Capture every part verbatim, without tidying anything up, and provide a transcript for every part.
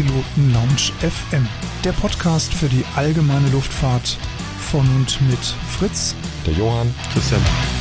Privatpiloten Lounge F M, der Podcast für die allgemeine Luftfahrt von und mit Fritz, der Johann, Christian.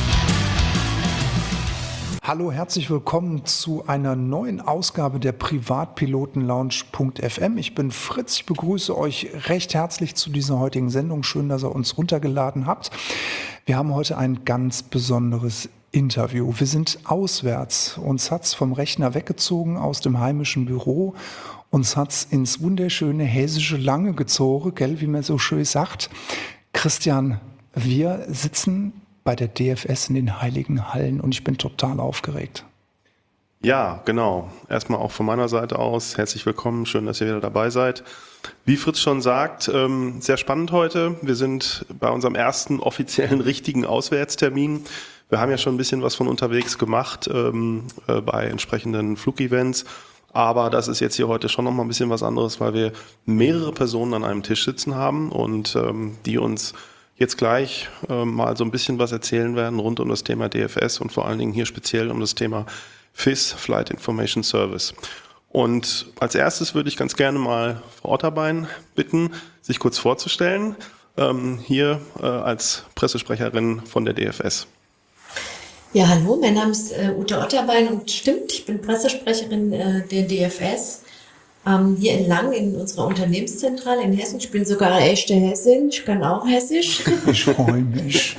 Hallo, herzlich willkommen zu einer neuen Ausgabe der Privatpiloten Lounge F M. Ich bin Fritz, ich begrüße euch recht herzlich zu dieser heutigen Sendung. Schön, dass ihr uns runtergeladen habt. Wir haben heute ein ganz besonderes Interview. Wir sind auswärts. Uns hat's vom Rechner weggezogen aus dem heimischen Büro. Uns hat's ins wunderschöne hessische Lange gezogen, gell, wie man so schön sagt. Christian, wir sitzen bei der D F S in den Heiligen Hallen und ich bin total aufgeregt. Ja, genau. Erstmal auch von meiner Seite aus herzlich willkommen. Schön, dass ihr wieder dabei seid. Wie Fritz schon sagt, ähm, sehr spannend heute. Wir sind bei unserem ersten offiziellen richtigen Auswärtstermin. Wir haben ja schon ein bisschen was von unterwegs gemacht ähm, äh, bei entsprechenden Flugevents. Aber das ist jetzt hier heute schon nochmal ein bisschen was anderes, weil wir mehrere Personen an einem Tisch sitzen haben und ähm, die uns jetzt gleich ähm, mal so ein bisschen was erzählen werden rund um das Thema D F S und vor allen Dingen hier speziell um das Thema F I S, Flight Information Service. Und als erstes würde ich ganz gerne mal Frau Otterbein bitten, sich kurz vorzustellen, ähm, hier äh, als Pressesprecherin von der D F S. Ja, hallo, mein Name ist äh, Ute Otterbein und stimmt, ich bin Pressesprecherin äh, der D F S. Ähm, hier in Lang in unserer Unternehmenszentrale in Hessen. Ich bin sogar eine echte Hessin, ich kann auch Hessisch. Ich freue mich.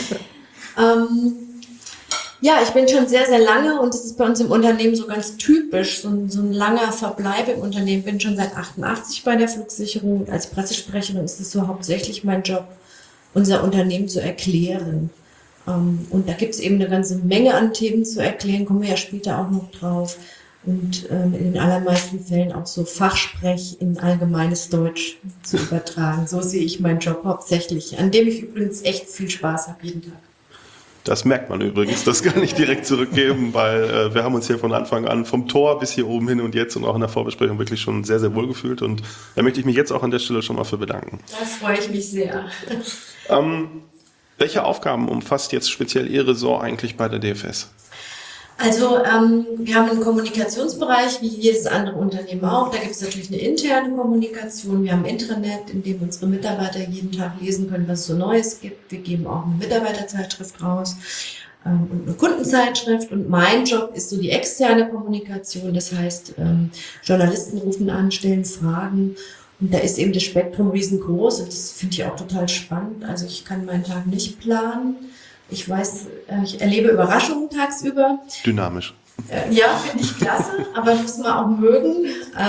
ähm, ja, ich bin schon sehr, sehr lange und das ist bei uns im Unternehmen so ganz typisch, so ein, so ein langer Verbleib im Unternehmen. Bin schon seit achtundachtzig bei der Flugsicherung und als Pressesprecherin ist es so hauptsächlich mein Job, unser Unternehmen zu erklären. Um, und da gibt es eben eine ganze Menge an Themen zu erklären, kommen wir ja später auch noch drauf. Und ähm, in den allermeisten Fällen auch so Fachsprech in allgemeines Deutsch zu übertragen. So sehe ich meinen Job hauptsächlich, an dem ich übrigens echt viel Spaß habe jeden Tag. Das merkt man übrigens, das kann ich direkt zurückgeben, weil äh, wir haben uns hier von Anfang an vom Tor bis hier oben hin und jetzt und auch in der Vorbesprechung wirklich schon sehr, sehr wohl gefühlt. Und da möchte ich mich jetzt auch an der Stelle schon mal für bedanken. Da freue ich mich sehr. Ähm, welche Aufgaben umfasst jetzt speziell Ihr Ressort eigentlich bei der D F S? Also ähm, wir haben einen Kommunikationsbereich, wie jedes andere Unternehmen auch. Da gibt es natürlich eine interne Kommunikation. Wir haben ein Intranet, in dem unsere Mitarbeiter jeden Tag lesen können, was es so Neues gibt. Wir geben auch eine Mitarbeiterzeitschrift raus ähm, und eine Kundenzeitschrift. Und mein Job ist so die externe Kommunikation. Das heißt, ähm, Journalisten rufen an, stellen Fragen. Und da ist eben das Spektrum riesengroß und das finde ich auch total spannend. Also ich kann meinen Tag nicht planen. Ich weiß, ich erlebe Überraschungen tagsüber. Dynamisch. Ja, finde ich klasse, aber muss man auch mögen.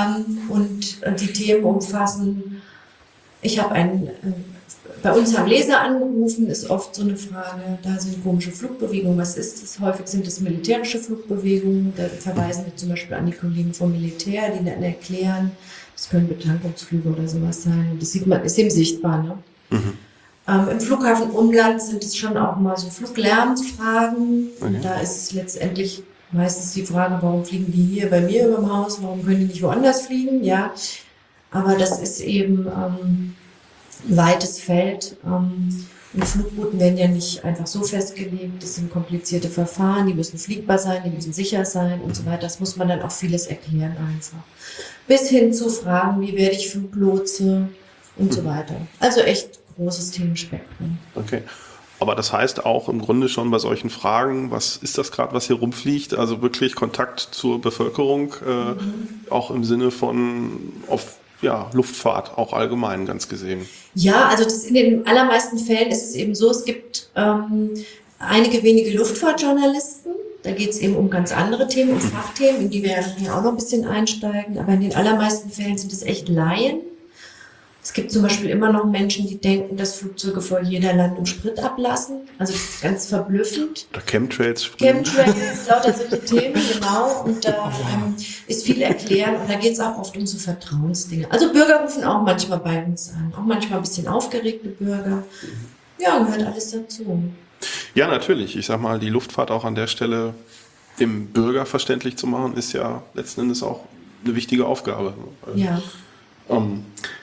Und die Themen umfassen. Ich habe einen, bei uns haben Leser angerufen, ist oft so eine Frage, da sind komische Flugbewegungen, was ist das? Häufig sind es militärische Flugbewegungen. Da verweisen wir zum Beispiel an die Kollegen vom Militär, die dann erklären, das können Betankungsflüge oder sowas sein. Das sieht man, ist eben sichtbar, ne? Mhm. Ähm, Im Flughafenumland sind es schon auch mal so Fluglärmfragen. Okay. Und da ist es letztendlich meistens die Frage, warum fliegen die hier bei mir über dem Haus, warum können die nicht woanders fliegen? Ja, aber das ist eben ähm, ein weites Feld. Ähm, und Flugrouten werden ja nicht einfach so festgelegt. Das sind komplizierte Verfahren, die müssen fliegbar sein, die müssen sicher sein und so weiter. Das muss man dann auch vieles erklären einfach. Bis hin zu Fragen, wie werde ich Fluglotse und so weiter. Also echt großes Themenspektrum. Okay. Aber das heißt auch im Grunde schon bei solchen Fragen, was ist das gerade, was hier rumfliegt? Also wirklich Kontakt zur Bevölkerung, äh, mhm. auch im Sinne von auf ja, Luftfahrt, auch allgemein ganz gesehen. Ja, also das in den allermeisten Fällen ist es eben so, es gibt ähm, einige wenige Luftfahrtjournalisten. Da geht es eben um ganz andere Themen, um Fachthemen, in die wir ja auch noch ein bisschen einsteigen. Aber in den allermeisten Fällen sind es echt Laien. Es gibt zum Beispiel immer noch Menschen, die denken, dass Flugzeuge vor jeder Landung Sprit ablassen. Also das ist ganz verblüffend. Oder Chemtrails. Chemtrails, lauter solche Themen, genau. Und da ähm, ist viel erklären. Und da geht es auch oft um so Vertrauensdinge. Also Bürger rufen auch manchmal bei uns an. Auch manchmal ein bisschen aufgeregte Bürger. Ja, gehört alles dazu. Ja, natürlich. Ich sag mal, die Luftfahrt auch an der Stelle dem Bürger verständlich zu machen, ist ja letzten Endes auch eine wichtige Aufgabe. Ja. Ähm,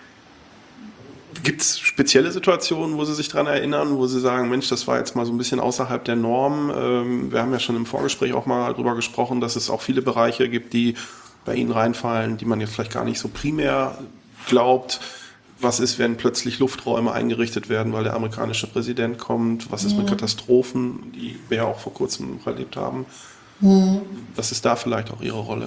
Gibt es spezielle Situationen, wo Sie sich daran erinnern, wo Sie sagen, Mensch, das war jetzt mal so ein bisschen außerhalb der Norm? Ähm, wir haben ja schon im Vorgespräch auch mal drüber gesprochen, dass es auch viele Bereiche gibt, die bei Ihnen reinfallen, die man jetzt vielleicht gar nicht so primär glaubt? Was ist, wenn plötzlich Lufträume eingerichtet werden, weil der amerikanische Präsident kommt? Was ist mit Katastrophen, die wir ja auch vor kurzem noch erlebt haben? Mhm. Was ist da vielleicht auch Ihre Rolle?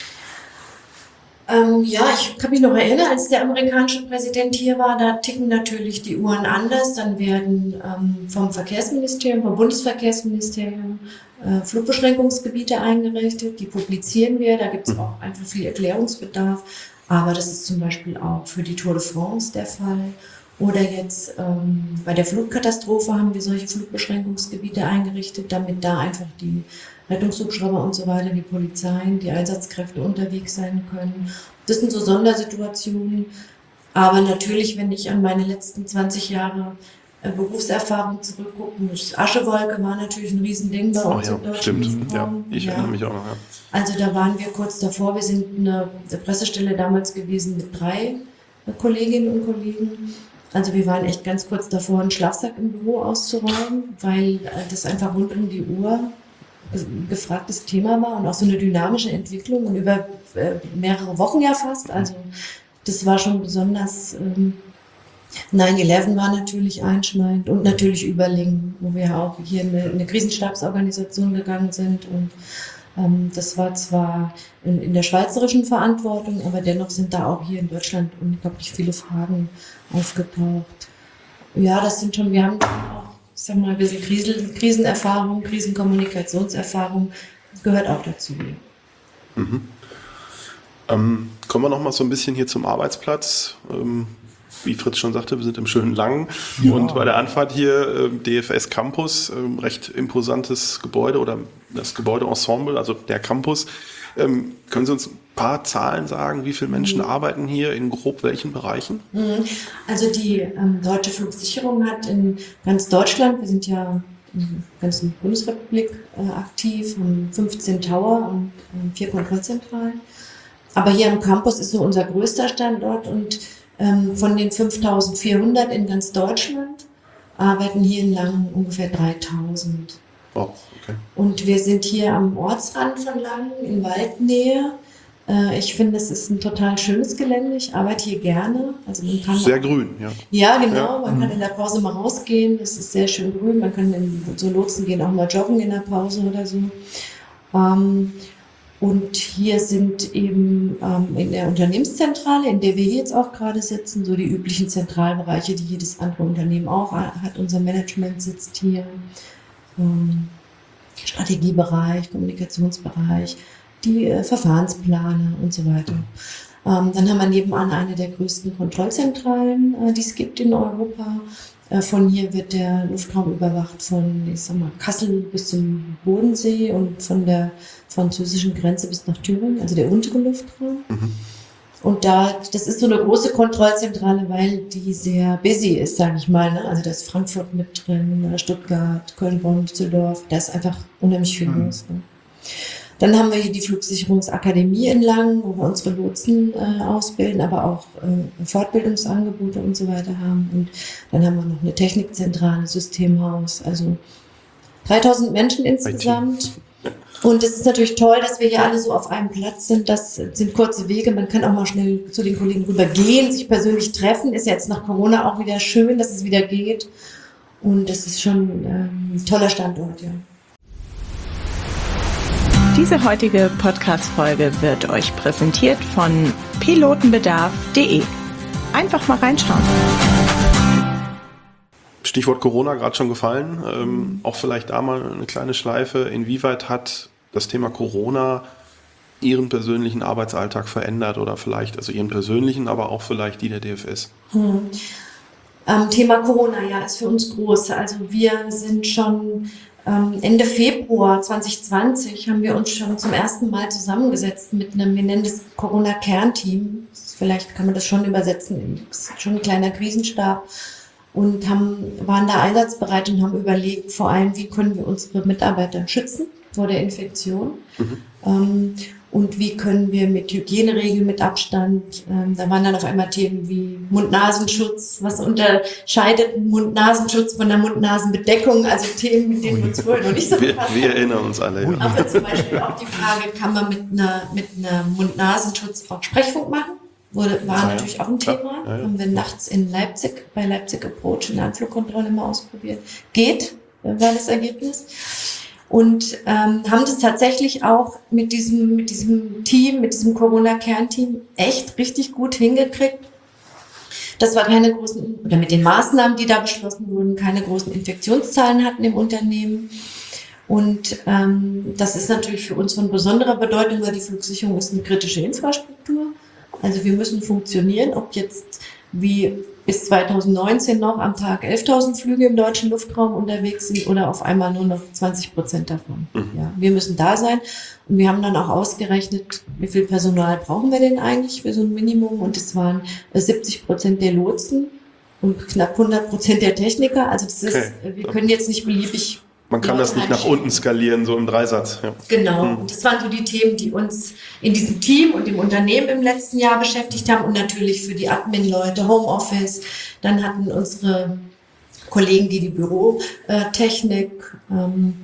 Ähm, ja, ich kann mich noch erinnern, als der amerikanische Präsident hier war, da ticken natürlich die Uhren anders. Dann werden ähm, vom Verkehrsministerium, vom Bundesverkehrsministerium äh, Flugbeschränkungsgebiete eingerichtet. Die publizieren wir, da gibt es auch einfach viel Erklärungsbedarf. Aber das ist zum Beispiel auch für die Tour de France der Fall. Oder jetzt ähm, bei der Flugkatastrophe haben wir solche Flugbeschränkungsgebiete eingerichtet, damit da einfach die Rettungshubschrauber und so weiter, die Polizeien, die Einsatzkräfte unterwegs sein können. Das sind so Sondersituationen. Aber natürlich, wenn ich an meine letzten zwanzig Jahre äh, Berufserfahrung zurückgucke, das Aschewolke war natürlich ein Riesending bei uns oh ja, in Deutschland. Stimmt, ja, ich ja. erinnere mich auch noch. Ja. Also da waren wir kurz davor. Wir sind eine, eine Pressestelle damals gewesen mit drei Kolleginnen und Kollegen. Also wir waren echt ganz kurz davor, einen Schlafsack im Büro auszuräumen, weil das einfach rund um die Uhr ein gefragtes Thema war und auch so eine dynamische Entwicklung und über äh, mehrere Wochen ja fast. Also das war schon besonders. Ähm, neun elf war natürlich einschneidend und natürlich Überlingen, wo wir auch hier in eine, in eine Krisenstabsorganisation gegangen sind. Und ähm, das war zwar in, in der schweizerischen Verantwortung, aber dennoch sind da auch hier in Deutschland unglaublich viele Fragen aufgetaucht. Ja, das sind schon, wir haben auch, ich sag mal, ein bisschen Krisen, Krisenerfahrung, Krisenkommunikationserfahrung, gehört auch dazu. Mhm. Ähm, kommen wir noch mal so ein bisschen hier zum Arbeitsplatz. Ähm, wie Fritz schon sagte, wir sind im schönen Langen. Ja. Und bei der Anfahrt hier, äh, D F S Campus, äh, recht imposantes Gebäude oder das Gebäudeensemble, also der Campus. Ähm, können Sie uns ein paar Zahlen sagen, wie viele Menschen mhm. arbeiten hier in grob welchen Bereichen? Also die ähm, Deutsche Flugsicherung hat in ganz Deutschland, wir sind ja in der ganzen Bundesrepublik äh, aktiv, haben fünfzehn Tower und äh, vier Kontrollzentralen. Aber hier am Campus ist so unser größter Standort und ähm, von den fünftausendvierhundert in ganz Deutschland arbeiten hier in Langen ungefähr dreitausend. Oh, okay. Und wir sind hier am Ortsrand von Langen in Waldnähe. Äh, ich finde, es ist ein total schönes Gelände. Ich arbeite hier gerne. Also man kann sehr auch, grün, ja. Ja, genau. Ja. Man kann in der Pause mal rausgehen. Es ist sehr schön grün. Man kann in so Lotsen gehen, auch mal joggen in der Pause oder so. Ähm, und hier sind eben ähm, in der Unternehmenszentrale, in der wir hier jetzt auch gerade sitzen, so die üblichen Zentralbereiche, die jedes andere Unternehmen auch hat. Unser Management sitzt hier. Ähm, Strategiebereich, Kommunikationsbereich, die äh, Verfahrensplaner und so weiter. Ähm, dann haben wir nebenan eine der größten Kontrollzentralen, äh, die es gibt in Europa. Äh, von hier wird der Luftraum überwacht von, ich sag mal, Kassel bis zum Bodensee und von der französischen Grenze bis nach Thüringen, also der untere Luftraum. Mhm. Und da, das ist so eine große Kontrollzentrale, weil die sehr busy ist, sage ich mal. Ne? Also da ist Frankfurt mit drin, Stuttgart, Köln, Bonn, Düsseldorf. Da ist einfach unheimlich viel mhm. los. Ne? Dann haben wir hier die Flugsicherungsakademie in Langen, wo wir unsere Lotsen äh, ausbilden, aber auch äh, Fortbildungsangebote und so weiter haben. Und dann haben wir noch eine Technikzentrale, Systemhaus. Also dreitausend Menschen insgesamt. Und es ist natürlich toll, dass wir hier alle so auf einem Platz sind. Das sind kurze Wege. Man kann auch mal schnell zu den Kollegen rüber gehen, sich persönlich treffen. Ist jetzt nach Corona auch wieder schön, dass es wieder geht. Und das ist schon ähm, ein toller Standort, ja. Diese heutige Podcast-Folge wird euch präsentiert von pilotenbedarf punkt de. Einfach mal reinschauen. Stichwort Corona, gerade schon gefallen. Ähm, auch vielleicht da mal eine kleine Schleife. Inwieweit hat das Thema Corona Ihren persönlichen Arbeitsalltag verändert oder vielleicht, also Ihren persönlichen, aber auch vielleicht die der D F S? Hm. Ähm, Thema Corona, ja, ist für uns groß. Also wir sind schon ähm, Ende Februar zwanzig zwanzig haben wir uns schon zum ersten Mal zusammengesetzt mit einem, wir nennen das Corona-Kernteam. Vielleicht kann man das schon übersetzen, das ist schon ein kleiner Krisenstab. Und haben, waren da einsatzbereit und haben überlegt, vor allem, wie können wir unsere Mitarbeiter schützen vor der Infektion. Mhm. Ähm, und wie können wir mit Hygieneregeln, mit Abstand, ähm, da waren dann auf einmal Themen wie Mund-Nasenschutz, was unterscheidet Mund-Nasenschutz von der Mund-Nasen-Bedeckung, also Themen, mit denen wir uns vorher noch nicht so Wir, befasst wir haben. erinnern uns alle. Ja. Aber zum Beispiel auch die Frage, kann man mit einer, mit einer Mund-Nasenschutz auch Sprechfunk machen? Wurde, war Ja, natürlich auch ein klar. Thema. Ja, ja. Haben wir nachts in Leipzig, bei Leipzig Approach in der Anflugkontrolle mal ausprobiert. Geht, war das Ergebnis. Und ähm, haben das tatsächlich auch mit diesem, mit diesem Team, mit diesem Corona-Kernteam echt richtig gut hingekriegt. Das war keine großen, oder mit den Maßnahmen, die da beschlossen wurden, keine großen Infektionszahlen hatten im Unternehmen. Und ähm, das ist natürlich für uns von besonderer Bedeutung, weil die Flugsicherung ist eine kritische Infrastruktur. Also wir müssen funktionieren, ob jetzt wie bis zweitausendneunzehn noch am Tag elftausend Flüge im deutschen Luftraum unterwegs sind oder auf einmal nur noch zwanzig Prozent davon. Mhm. Ja, wir müssen da sein und wir haben dann auch ausgerechnet, wie viel Personal brauchen wir denn eigentlich für so ein Minimum, und es waren siebzig Prozent der Lotsen und knapp hundert Prozent der Techniker. Also das ist, Okay. wir können jetzt nicht beliebig Man kann das nicht nach unten skalieren, so im Dreisatz. Ja. Genau, Hm. und das waren so die Themen, die uns in diesem Team und im Unternehmen im letzten Jahr beschäftigt haben, und natürlich für die Admin-Leute, Homeoffice. Dann hatten unsere Kollegen, die die Bürotechnik ähm,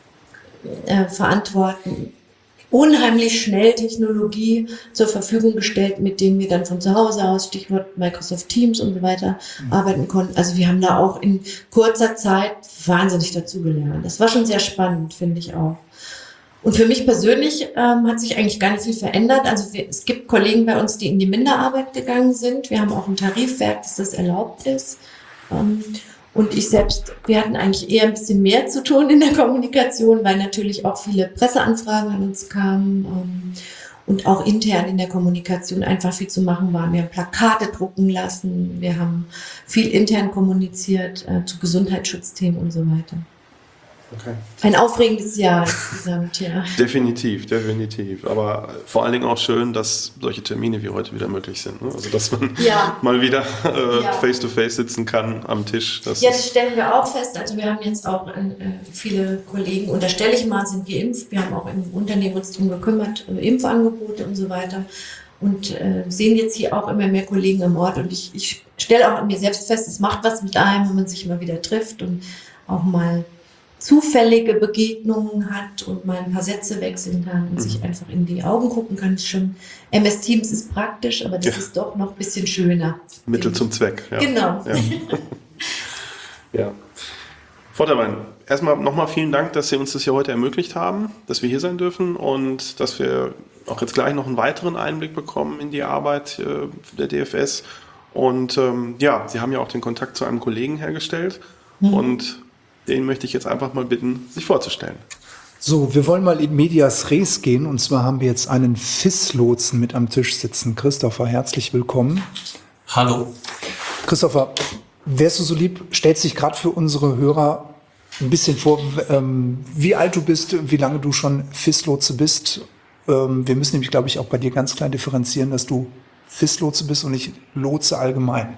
äh, verantworten, unheimlich schnell Technologie zur Verfügung gestellt, mit denen wir dann von zu Hause aus, Stichwort Microsoft Teams und so weiter, mhm. arbeiten konnten. Also wir haben da auch in kurzer Zeit wahnsinnig dazugelernt. Das war schon sehr spannend, finde ich auch. Und für mich persönlich ähm, hat sich eigentlich gar nicht viel verändert. Also wir, es gibt Kollegen bei uns, die in die Minderarbeit gegangen sind. Wir haben auch ein Tarifwerk, dass das erlaubt ist. Ähm, Und ich selbst, wir hatten eigentlich eher ein bisschen mehr zu tun in der Kommunikation, weil natürlich auch viele Presseanfragen an uns kamen ähm, und auch intern in der Kommunikation einfach viel zu machen war. Wir haben Plakate drucken lassen, wir haben viel intern kommuniziert äh, zu Gesundheitsschutzthemen und so weiter. Okay. Ein aufregendes Jahr insgesamt, ja. Definitiv, definitiv. Aber vor allen Dingen auch schön, dass solche Termine wie heute wieder möglich sind. Ne? Also dass man Ja. mal wieder äh, Ja. face-to-face sitzen kann am Tisch. Das Jetzt ist, stellen wir auch fest, also wir haben jetzt auch äh, viele Kollegen, unterstelle ich mal, sind geimpft. Wir haben auch im Unternehmen uns darum gekümmert, äh, Impfangebote und so weiter. Und äh, sehen jetzt hier auch immer mehr Kollegen am Ort. Und ich, ich stelle auch an mir selbst fest, es macht was mit einem, wenn man sich immer wieder trifft und auch mal zufällige Begegnungen hat und mal ein paar Sätze wechseln kann und mhm. sich einfach in die Augen gucken kann. Ist schon, M S Teams ist praktisch, aber das Ja. ist doch noch ein bisschen schöner. Mittel zum Zweck. Ja. Genau. Ja. Ja. Frau Terwein, erstmal nochmal vielen Dank, dass Sie uns das hier heute ermöglicht haben, dass wir hier sein dürfen und dass wir auch jetzt gleich noch einen weiteren Einblick bekommen in die Arbeit äh, der D F S. Und ähm, ja, Sie haben ja auch den Kontakt zu einem Kollegen hergestellt mhm. und den möchte ich jetzt einfach mal bitten, sich vorzustellen. So, wir wollen mal in medias res gehen, und zwar haben wir jetzt einen F I S-Lotsen mit am Tisch sitzen. Christopher, herzlich willkommen. Hallo. Christopher, wärst du so lieb, stellst dich gerade für unsere Hörer ein bisschen vor, ähm, wie alt du bist, wie lange du schon F I S-Lotse bist. Ähm, wir müssen nämlich, glaube ich, auch bei dir ganz klein differenzieren, dass du F I S-Lotse bist und nicht Lotse allgemein.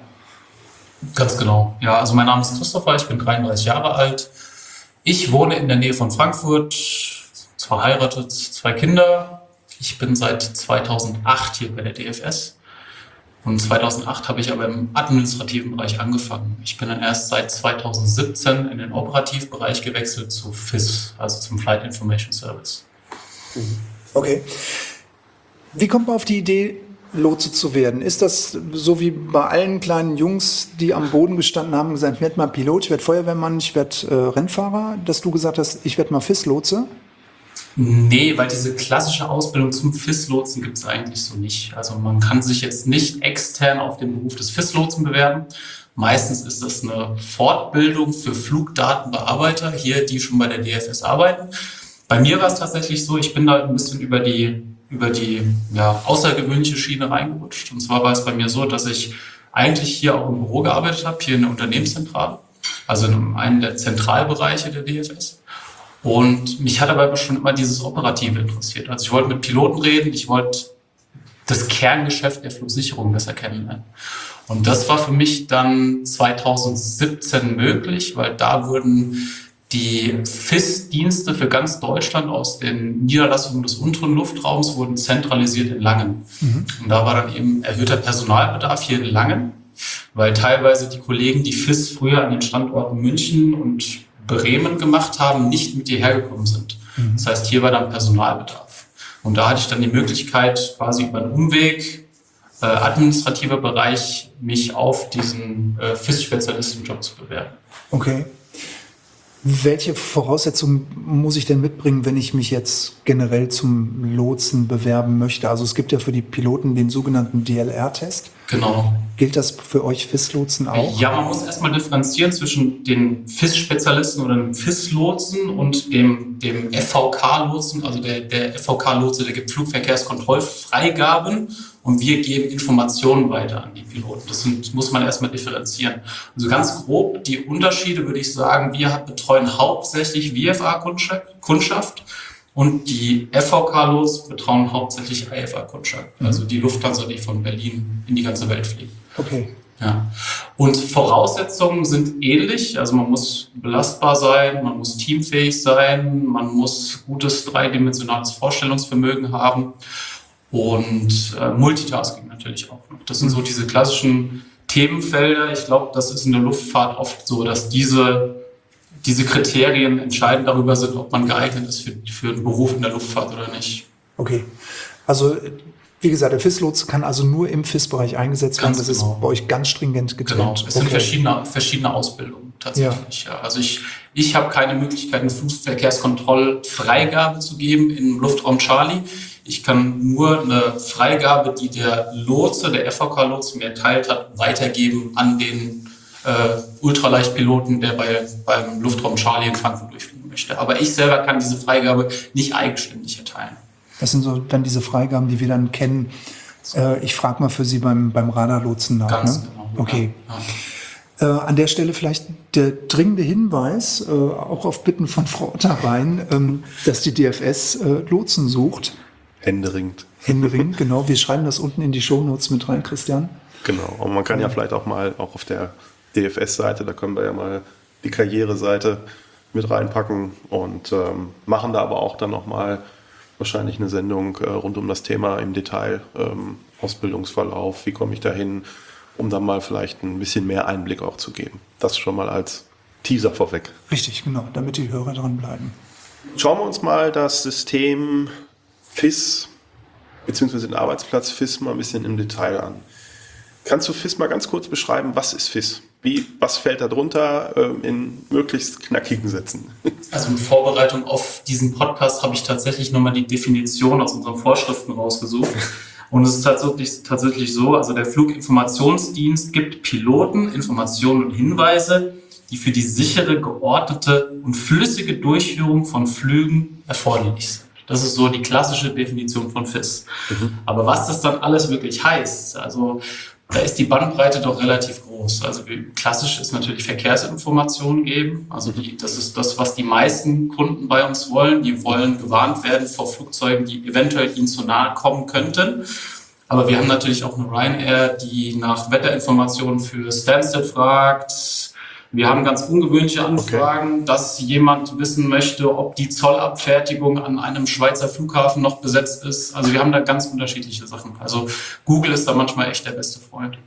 Ganz genau. Ja, also mein Name ist Christopher, ich bin dreiunddreißig Jahre alt. Ich wohne in der Nähe von Frankfurt, verheiratet, zwei Kinder. Ich bin seit zweitausendacht hier bei der D F S. Und zweitausendacht habe ich aber im administrativen Bereich angefangen. Ich bin dann erst seit zweitausendsiebzehn in den Operativbereich gewechselt zu F I S, also zum Flight Information Service. Okay. Wie kommt man auf die Idee, Lotse zu werden? Ist das so wie bei allen kleinen Jungs, die am Boden gestanden haben und gesagt, ich werde mal Pilot, ich werde Feuerwehrmann, ich werde äh, Rennfahrer, dass du gesagt hast, ich werde mal F I S-Lotse? Nee, weil diese klassische Ausbildung zum F I S-Lotsen gibt es eigentlich so nicht. Also man kann sich jetzt nicht extern auf den Beruf des F I S-Lotsen bewerben. Meistens ist das eine Fortbildung für Flugdatenbearbeiter, hier, die schon bei der D F S arbeiten. Bei mir war es tatsächlich so, ich bin da ein bisschen über die über die ja, außergewöhnliche Schiene reingerutscht. Und zwar war es bei mir so, dass ich eigentlich hier auch im Büro gearbeitet habe, hier in der Unternehmenszentrale, also in einem der Zentralbereiche der D F S. Und mich hat aber schon immer dieses Operative interessiert. Also ich wollte mit Piloten reden, ich wollte das Kerngeschäft der Flugsicherung besser kennenlernen. Und das war für mich dann zweitausendsiebzehn möglich, weil da wurden Die F I S-Dienste für ganz Deutschland aus den Niederlassungen des unteren Luftraums wurden zentralisiert in Langen. Mhm. Und da war dann eben erhöhter Personalbedarf hier in Langen, weil teilweise die Kollegen, die F I S früher an den Standorten München und Bremen gemacht haben, nicht mit hierher gekommen sind. Mhm. Das heißt, hier war dann Personalbedarf. Und da hatte ich dann die Möglichkeit, quasi über einen Umweg, äh, administrativer Bereich, mich auf diesen äh, F I S-Spezialistenjob zu bewerben. Okay. Welche Voraussetzungen muss ich denn mitbringen, wenn ich mich jetzt generell zum Lotsen bewerben möchte? Also es gibt ja für die Piloten den sogenannten D L R-Test. Genau. Gilt das für euch F I S-Lotsen auch? Ja, man muss erstmal differenzieren zwischen den F I S-Spezialisten oder dem F I S-Lotsen und dem, dem F V K-Lotsen. Also der, der F V K-Lotse, der gibt Flugverkehrskontrollfreigaben und wir geben Informationen weiter an die Piloten. Das sind, muss man erstmal differenzieren. Also ganz grob die Unterschiede würde ich sagen, wir betreuen hauptsächlich V F A-Kundschaft. Und die F V K-Lots betreuen hauptsächlich I F A-Kundschaft, also die Lufthansa, die von Berlin in die ganze Welt fliegt. Okay. Ja. Und Voraussetzungen sind ähnlich, also man muss belastbar sein, man muss teamfähig sein, man muss gutes dreidimensionales Vorstellungsvermögen haben und äh, Multitasking natürlich auch noch. Das sind so diese klassischen Themenfelder. Ich glaube, das ist in der Luftfahrt oft so, dass diese diese Kriterien entscheidend darüber sind, ob man geeignet ist für, für einen Beruf in der Luftfahrt oder nicht. Okay. Also, wie gesagt, der F I S-Lotse kann also nur im F I S-Bereich eingesetzt werden. Das genau. ist bei euch ganz stringent getrennt. Genau, es sind okay. verschiedene, verschiedene Ausbildungen tatsächlich. Ja. Ja. Also ich, ich habe keine Möglichkeit, eine Flugverkehrskontrollfreigabe zu geben im Luftraum Charlie. Ich kann nur eine Freigabe, die der Lotse, der F V K-Lotse mir erteilt hat, weitergeben an den Uh, Ultraleichtpiloten, der bei, beim Luftraum Charlie in Frankfurt durchfliegen möchte. Aber ich selber kann diese Freigabe nicht eigenständig erteilen. Das sind so dann diese Freigaben, die wir dann kennen. Äh, ich frage mal für Sie beim, beim Radarlotsen nach. Ganz ne? genau. Okay. Ja, ja. Äh, an der Stelle vielleicht der dringende Hinweis, äh, auch auf Bitten von Frau Otterbein, ähm, dass die D F S äh, Lotsen sucht. Händeringend. Händeringend, genau. Wir schreiben das unten in die Shownotes mit rein, Christian. Genau. Und man kann ja vielleicht auch mal auch auf der D F S-Seite, da können wir ja mal die Karriereseite mit reinpacken und ähm, machen da aber auch dann nochmal wahrscheinlich eine Sendung äh, rund um das Thema im Detail, ähm, Ausbildungsverlauf, wie komme ich da hin, um dann mal vielleicht ein bisschen mehr Einblick auch zu geben. Das schon mal als Teaser vorweg. Richtig, genau, damit die Hörer dranbleiben. Schauen wir uns mal das System F I S beziehungsweise den Arbeitsplatz F I S mal ein bisschen im Detail an. Kannst du F I S mal ganz kurz beschreiben, was ist F I S? Wie, was fällt da drunter äh, in möglichst knackigen Sätzen? Also in Vorbereitung auf diesen Podcast habe ich tatsächlich nochmal die Definition aus unseren Vorschriften rausgesucht. Und es ist tatsächlich, tatsächlich so, also der Fluginformationsdienst gibt Piloten Informationen und Hinweise, die für die sichere, geordnete und flüssige Durchführung von Flügen erforderlich sind. Das ist so die klassische Definition von F I S. Mhm. Aber was das dann alles wirklich heißt, also da ist die Bandbreite doch relativ groß. Also klassisch ist natürlich Verkehrsinformationen geben. Also die, das ist das, was die meisten Kunden bei uns wollen. Die wollen gewarnt werden vor Flugzeugen, die eventuell ihnen zu nahe kommen könnten. Aber wir haben natürlich auch eine Ryanair, die nach Wetterinformationen für Stansted fragt. Wir haben ganz ungewöhnliche Anfragen, okay. dass jemand wissen möchte, ob die Zollabfertigung an einem Schweizer Flughafen noch besetzt ist. Also wir haben da ganz unterschiedliche Sachen. Also Google ist da manchmal echt der beste Freund.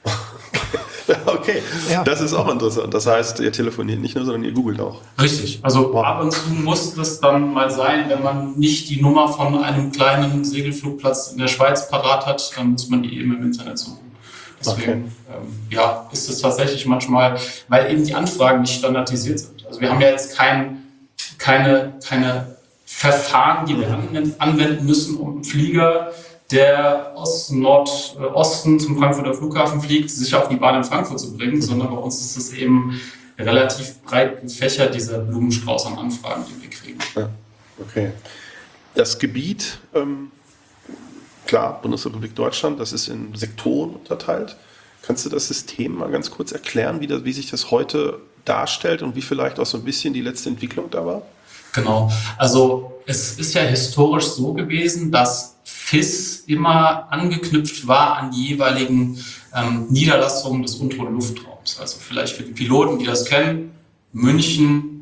Okay, ja. Das ist auch interessant. Das heißt, ihr telefoniert nicht nur, sondern ihr googelt auch. Richtig. Also wow. Ab und zu muss das dann mal sein, wenn man nicht die Nummer von einem kleinen Segelflugplatz in der Schweiz parat hat, dann muss man die eben im Internet suchen. Deswegen okay. ähm, ja, ist es tatsächlich manchmal, weil eben die Anfragen nicht standardisiert sind. Also wir haben ja jetzt kein, keine, keine Verfahren, die wir anwenden, anwenden müssen, um einen Flieger, der aus Nordosten zum Frankfurter Flughafen fliegt, sicher auf die Bahn in Frankfurt zu bringen, mhm. sondern bei uns ist es eben relativ breit gefächert, dieser Blumenstrauß an Anfragen, die wir kriegen. Ja, okay. Das Gebiet... Ähm Klar, Bundesrepublik Deutschland, das ist in Sektoren unterteilt. Kannst du das System mal ganz kurz erklären, wie, das, wie sich das heute darstellt und wie vielleicht auch so ein bisschen die letzte Entwicklung da war? Genau, also es ist ja historisch so gewesen, dass F I S immer angeknüpft war an die jeweiligen ähm, Niederlassungen des unteren Luftraums. Also vielleicht für die Piloten, die das kennen, München,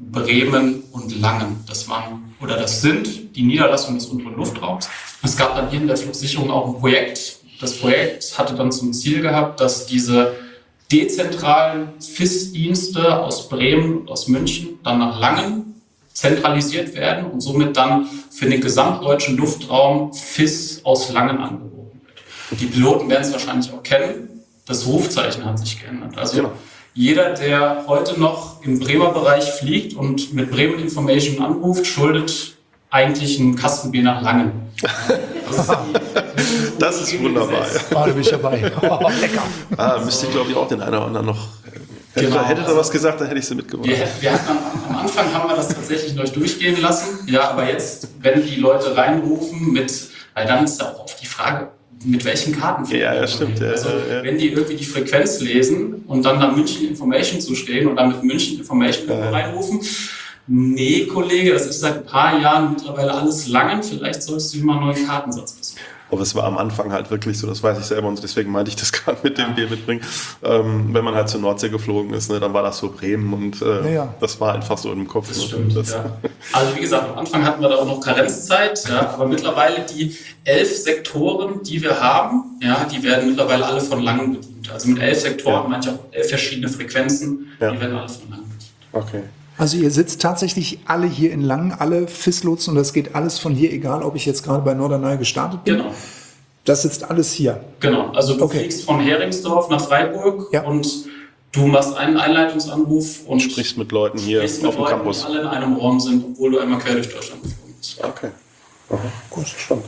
Bremen und Langen. Das waren oder das sind die Niederlassungen des unteren Luftraums. Es gab dann hier in der Flugsicherung auch ein Projekt. Das Projekt hatte dann zum Ziel gehabt, dass diese dezentralen F I S-Dienste aus Bremen und aus München dann nach Langen zentralisiert werden und somit dann für den gesamtdeutschen Luftraum F I S aus Langen angeboten wird. Die Piloten werden es wahrscheinlich auch kennen. Das Rufzeichen hat sich geändert. Also genau. Jeder, der heute noch im Bremer Bereich fliegt und mit Bremen Information anruft, schuldet eigentlich einen Kastenbier nach Langen. Das ist, das ist wunderbar. Ja. Da bin ich dabei. Oh, lecker. Ah, müsste ich, glaube ich, auch den einen oder anderen noch... Hätte, genau. hätte da was gesagt, dann hätte ich sie mitgebracht. Wir, wir hatten am, am Anfang haben wir das tatsächlich noch durchgehen lassen. Ja, aber jetzt, wenn die Leute reinrufen mit... Weil dann ist da auch oft die Frage... Mit welchen Karten? Ja, ja, stimmt. Ja, also, ja, ja. wenn die irgendwie die Frequenz lesen und dann da München Information zu stehen und dann mit München Information ja. reinrufen, nee, Kollege, das ist seit ein paar Jahren mittlerweile alles Langen, vielleicht solltest du mal einen neuen Kartensatz besuchen. Aber es war am Anfang halt wirklich so, das weiß ich selber und deswegen meinte ich das gerade mit dem Bier mitbringen. Ähm, wenn man halt zur Nordsee geflogen ist, ne, dann war das so Bremen und äh, ja, ja. das war einfach so im Kopf. Das ne? stimmt, das ja. Also wie gesagt, am Anfang hatten wir da auch noch Karenzzeit, ja, aber mittlerweile die elf Sektoren, die wir haben, ja, die werden mittlerweile alle von Langen bedient. Also mit elf Sektoren ja. meine ich auch elf verschiedene Frequenzen, ja. die werden alle von Langen bedient. Okay. Also ihr sitzt tatsächlich alle hier in Langen, alle F I S-Lotsen und das geht alles von hier, egal ob ich jetzt gerade bei Norderney gestartet bin. Genau. Das sitzt alles hier. Genau, also du okay. fliegst von Heringsdorf nach Freiburg ja. und du machst einen Einleitungsanruf und sprichst mit Leuten hier mit auf dem Leuten, Campus. Die alle in einem Raum sind, obwohl du einmal quer durch Deutschland geflogen bist. Okay, aha. Gut, spannend.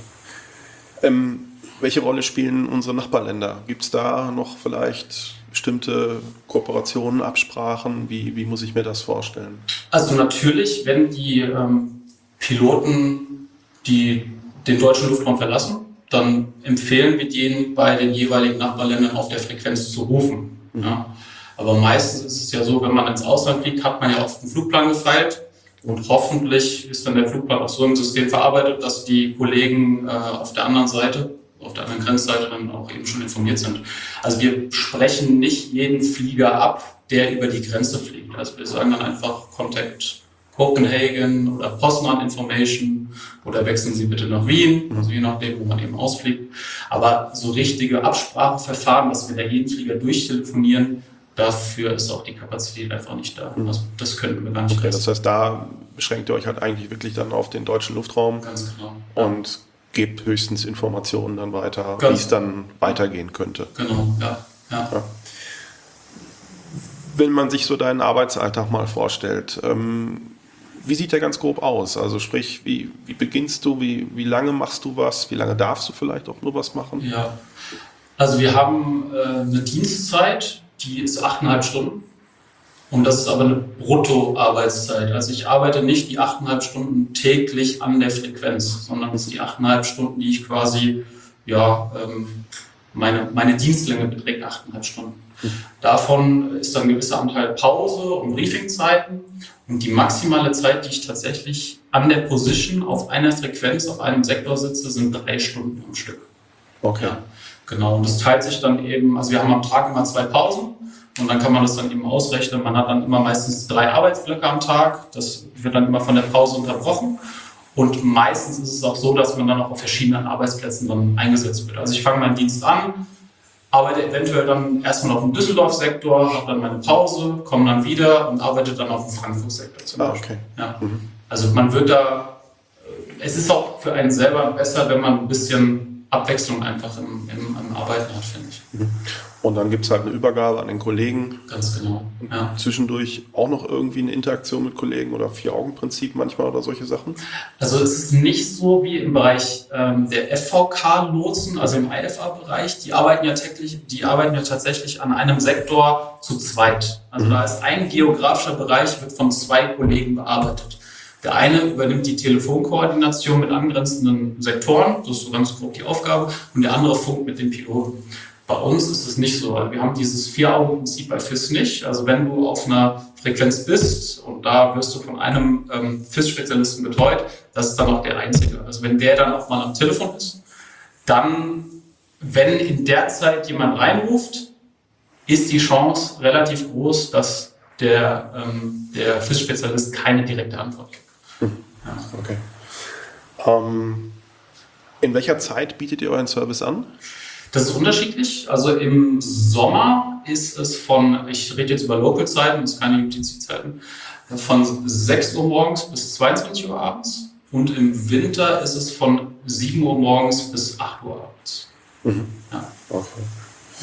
Ähm, welche Rolle spielen unsere Nachbarländer? Gibt es da noch vielleicht bestimmte Kooperationen, Absprachen? Wie, wie muss ich mir das vorstellen? Also natürlich, wenn die ähm, Piloten die den deutschen Luftraum verlassen, dann empfehlen wir denen, bei den jeweiligen Nachbarländern auf der Frequenz zu rufen. Mhm. Ja. Aber meistens ist es ja so, wenn man ins Ausland fliegt, hat man ja oft einen Flugplan gefeilt und hoffentlich ist dann der Flugplan auch so im System verarbeitet, dass die Kollegen äh, auf der anderen Seite, auf der anderen Grenzseite dann auch eben schon informiert sind. Also wir sprechen nicht jeden Flieger ab, der über die Grenze fliegt. Also wir sagen dann einfach Contact Copenhagen oder Poznan Information oder wechseln Sie bitte nach Wien, also je nachdem, wo man eben ausfliegt. Aber so richtige Abspracheverfahren, dass wir da jeden Flieger durchtelefonieren, dafür ist auch die Kapazität einfach nicht da. Also das könnten wir gar nicht. Okay, das heißt, da beschränkt ihr euch halt eigentlich wirklich dann auf den deutschen Luftraum. Ganz genau. Und gebt höchstens Informationen dann weiter, Ganz wie es dann weitergehen könnte. Genau, ja. ja. ja. Wenn man sich so deinen Arbeitsalltag mal vorstellt, ähm, wie sieht der ganz grob aus? Also sprich, wie, wie beginnst du, wie, wie lange machst du was, wie lange darfst du vielleicht auch nur was machen? Ja, also wir haben äh, eine Dienstzeit, die ist achteinhalb Stunden und das ist aber eine Bruttoarbeitszeit. Also ich arbeite nicht die achteinhalb Stunden täglich an der Frequenz, sondern es sind die achteinhalb Stunden, die ich quasi, ja, ähm, meine, meine Dienstlänge beträgt achteinhalb Stunden. Davon ist dann ein gewisser Anteil Pause und Briefingzeiten und die maximale Zeit, die ich tatsächlich an der Position auf einer Frequenz, auf einem Sektor sitze, sind drei Stunden am Stück. Okay. Ja, genau, und das teilt sich dann eben, also wir haben am Tag immer zwei Pausen und dann kann man das dann eben ausrechnen. Man hat dann immer meistens drei Arbeitsblöcke am Tag, das wird dann immer von der Pause unterbrochen. Und meistens ist es auch so, dass man dann auch auf verschiedenen Arbeitsplätzen dann eingesetzt wird. Also ich fange meinen Dienst an, arbeite eventuell dann erstmal auf dem Düsseldorf-Sektor, habe dann meine Pause, komme dann wieder und arbeite dann auf dem Frankfurt-Sektor zum Beispiel. Ah, okay. Ja. Mhm. Also man wird da, es ist auch für einen selber besser, wenn man ein bisschen Abwechslung einfach im, im, im Arbeiten hat, finde ich. Mhm. Und dann gibt es halt eine Übergabe an den Kollegen. Ganz genau. Ja. Zwischendurch auch noch irgendwie eine Interaktion mit Kollegen oder Vier-Augen-Prinzip manchmal oder solche Sachen? Also es ist nicht so wie im Bereich ähm, der F V K-Lotsen, also im I F A-Bereich. Die arbeiten ja täglich, die arbeiten ja tatsächlich an einem Sektor zu zweit. Also mhm. da ist ein geografischer Bereich, wird von zwei Kollegen bearbeitet. Der eine übernimmt die Telefonkoordination mit angrenzenden Sektoren, das ist so ganz grob die Aufgabe, und der andere funkt mit den Piloten. Bei uns ist es nicht so. Wir haben dieses Vier-Augen-Prinzip bei F I S nicht. Also wenn du auf einer Frequenz bist und da wirst du von einem ähm, F I S-Spezialisten betreut, das ist dann auch der einzige. Also wenn der dann auch mal am Telefon ist, dann, wenn in der Zeit jemand reinruft, ist die Chance relativ groß, dass der, ähm, der F I S-Spezialist keine direkte Antwort gibt. Hm. Ja. Okay. Ähm, in welcher Zeit bietet ihr euren Service an? Das ist unterschiedlich. Also im Sommer ist es von, ich rede jetzt über Local-Zeiten, das ist keine U T C-Zeiten, von sechs Uhr morgens bis zweiundzwanzig Uhr abends. Und im Winter ist es von sieben Uhr morgens bis acht Uhr abends. Mhm. Ja. Okay. Ja.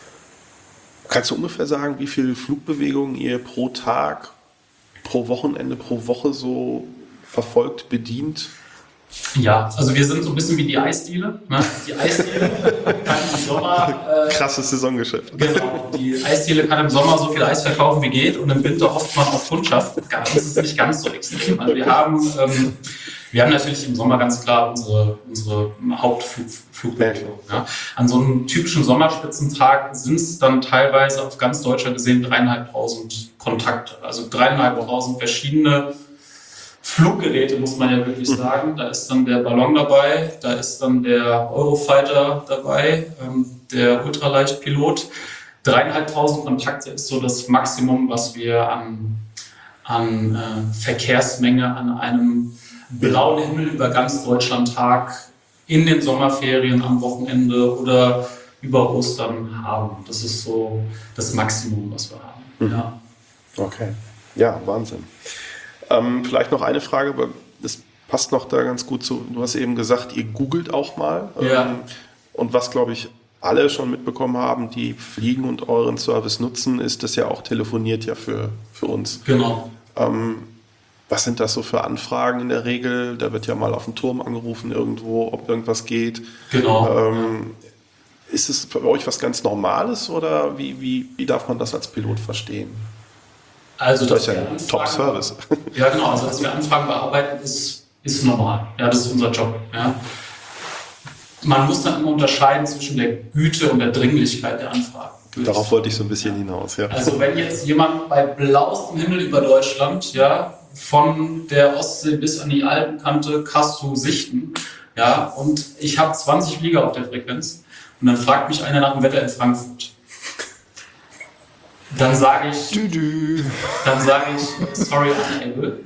Kannst du ungefähr sagen, wie viele Flugbewegungen ihr pro Tag, pro Wochenende, pro Woche so verfolgt, bedient? Ja, also wir sind so ein bisschen wie die Eisdiele. Ne? Die Eisdiele kann im Sommer... Äh, Krasses Saisongeschäft. Genau, die Eisdiele kann im Sommer so viel Eis verkaufen wie geht und im Winter hofft man auf Kundschaft. Das ist nicht ganz so extrem. Also wir haben, ähm, wir haben natürlich im Sommer ganz klar unsere, unsere Hauptflugbewegung. Ja. An so einem typischen Sommerspitzentag sind es dann teilweise auf ganz Deutschland gesehen dreieinhalbtausend Kontakte. Also dreieinhalbtausend verschiedene Fluggeräte, muss man ja wirklich sagen. Da ist dann der Ballon dabei, da ist dann der Eurofighter dabei, ähm, der Ultraleichtpilot. Dreieinhalbtausend Kontakte ist so das Maximum, was wir an, an äh, Verkehrsmenge an einem blauen Himmel über ganz Deutschland Tag in den Sommerferien am Wochenende oder über Ostern haben. Das ist so das Maximum, was wir haben. Mhm. Ja. Okay, ja, Wahnsinn. Ähm, vielleicht noch eine Frage, aber das passt noch da ganz gut zu. Du hast eben gesagt, ihr googelt auch mal. Ja. Ähm, und was, glaube ich, alle schon mitbekommen haben, die fliegen und euren Service nutzen, ist, dass ihr auch telefoniert ja für, für uns. Genau. Ähm, was sind das so für Anfragen in der Regel? Da wird ja mal auf den Turm angerufen irgendwo, ob irgendwas geht. Genau. Ähm, ist es für euch was ganz Normales oder wie, wie, wie darf man das als Pilot verstehen? Also, Das ist dass ja wir ein Anfragen- Top-Service. Ja, genau. Also, dass wir Anfragen bearbeiten, ist, ist normal. Ja, das ist unser Job. Ja. Man muss dann immer unterscheiden zwischen der Güte und der Dringlichkeit der Anfragen. Darauf wollte ich so ein bisschen hinaus, ja. Also, wenn jetzt jemand bei blauestem Himmel über Deutschland, ja, von der Ostsee bis an die Alpenkante Kastu sichten, ja, und ich habe zwanzig Flieger auf der Frequenz und dann fragt mich einer nach dem Wetter in Frankfurt. Dann sage ich, Dü-dü. dann sage ich, sorry, unable.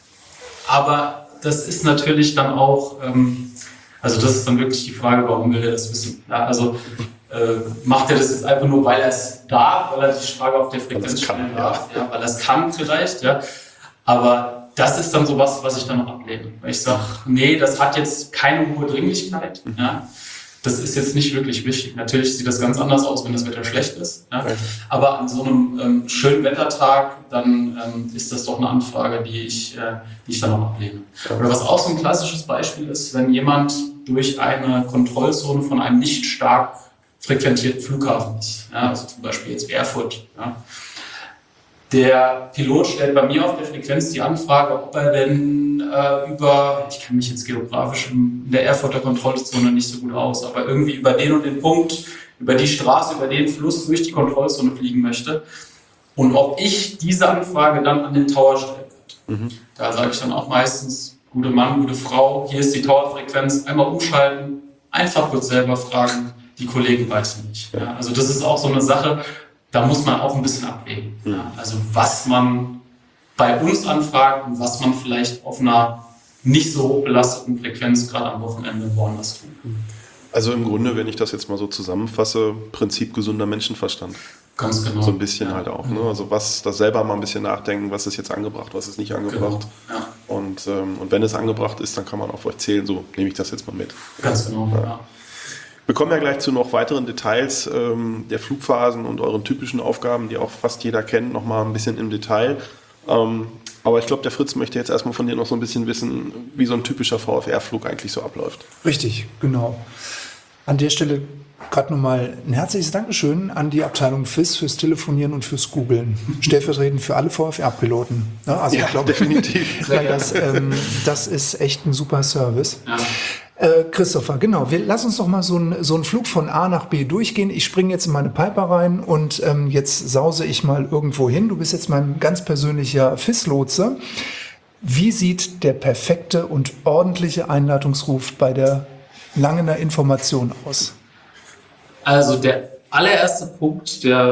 Aber das ist natürlich dann auch, ähm, also das ist dann wirklich die Frage, warum will er das wissen? Ja, also äh, macht er das jetzt einfach nur, weil er es darf, weil er die Frage auf der Frequenz stellen darf, ja, weil er es kann vielleicht, ja. Aber das ist dann sowas, was ich dann noch ablehne. Weil ich sage, nee, das hat jetzt keine hohe Dringlichkeit, ja. Das ist jetzt nicht wirklich wichtig. Natürlich sieht das ganz anders aus, wenn das Wetter schlecht ist. Ja? Aber an so einem ähm, schönen Wettertag, dann ähm, ist das doch eine Anfrage, die ich, äh, die ich dann auch ablehne. Oder was auch so ein klassisches Beispiel ist, wenn jemand durch eine Kontrollzone von einem nicht stark frequentierten Flughafen ist. Ja? Also zum Beispiel jetzt Erfurt. Ja? Der Pilot stellt bei mir auf der Frequenz die Anfrage, ob er denn äh, über, ich kenne mich jetzt geografisch in der Erfurter Kontrollzone nicht so gut aus, aber irgendwie über den und den Punkt, über die Straße, über den Fluss durch die Kontrollzone fliegen möchte. Und ob ich diese Anfrage dann an den Tower stellen würde. Mhm. Da sage ich dann auch meistens, gute Mann, gute Frau, hier ist die Towerfrequenz, einmal umschalten, einfach kurz selber fragen, die Kollegen weißen nicht. Ja, also das ist auch so eine Sache, da muss man auch ein bisschen abwägen. Mhm. Ja, also was man bei uns anfragt und was man vielleicht auf einer nicht so hoch belasteten Frequenz gerade am Wochenende woanders tut. Also im Grunde, wenn ich das jetzt mal so zusammenfasse, Prinzip gesunder Menschenverstand. Ganz genau. So ein bisschen ja. halt auch. Ne? Also was, da selber mal ein bisschen nachdenken, was ist jetzt angebracht, was ist nicht angebracht. Genau. Ja. Und, ähm, und wenn es angebracht ist, dann kann man auf euch zählen, so nehme ich das jetzt mal mit. Ganz genau, ja. ja. Wir kommen ja gleich zu noch weiteren Details ähm, der Flugphasen und euren typischen Aufgaben, die auch fast jeder kennt, nochmal ein bisschen im Detail. Ähm, aber ich glaube, der Fritz möchte jetzt erstmal von dir noch so ein bisschen wissen, wie so ein typischer V F R-Flug eigentlich so abläuft. Richtig, genau. An der Stelle gerade nochmal ein herzliches Dankeschön an die Abteilung F I S fürs Telefonieren und fürs Googlen. Stellvertretend für alle V F R-Piloten. Ja, also ja, ich glaube, definitiv. weil das, ähm, das ist echt ein super Service. Ja. Äh, Christopher, genau. Wir, lass uns doch mal so einen so einen Flug von A nach B durchgehen. Ich springe jetzt in meine Piper rein und ähm, jetzt sause ich mal irgendwo hin. Du bist jetzt mein ganz persönlicher F I S-Lotse. Wie sieht der perfekte und ordentliche Einleitungsruf bei der Langener Information aus? Also der allererste Punkt, der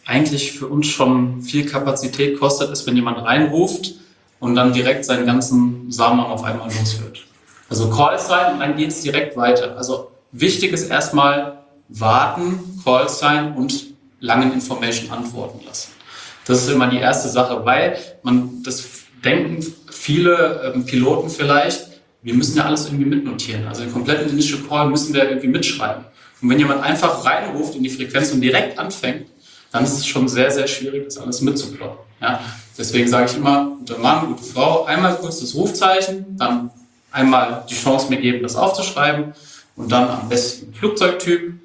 eigentlich für uns schon viel Kapazität kostet, ist, wenn jemand reinruft und dann direkt seinen ganzen Samen auf einmal los wird. Also Calls rein und dann geht es direkt weiter. Also wichtig ist erstmal warten, Calls sein und langen Information antworten lassen. Das ist immer die erste Sache, weil man das denken viele ähm, Piloten vielleicht, wir müssen ja alles irgendwie mitnotieren. Also den kompletten Initial Call müssen wir irgendwie mitschreiben. Und wenn jemand einfach reinruft in die Frequenz und direkt anfängt, dann ist es schon sehr, sehr schwierig, das alles mitzuplotten. Ja? Deswegen sage ich immer, guter Mann, gute Frau, einmal kurz das Rufzeichen, dann einmal die Chance mir geben, das aufzuschreiben und dann am besten Flugzeugtyp,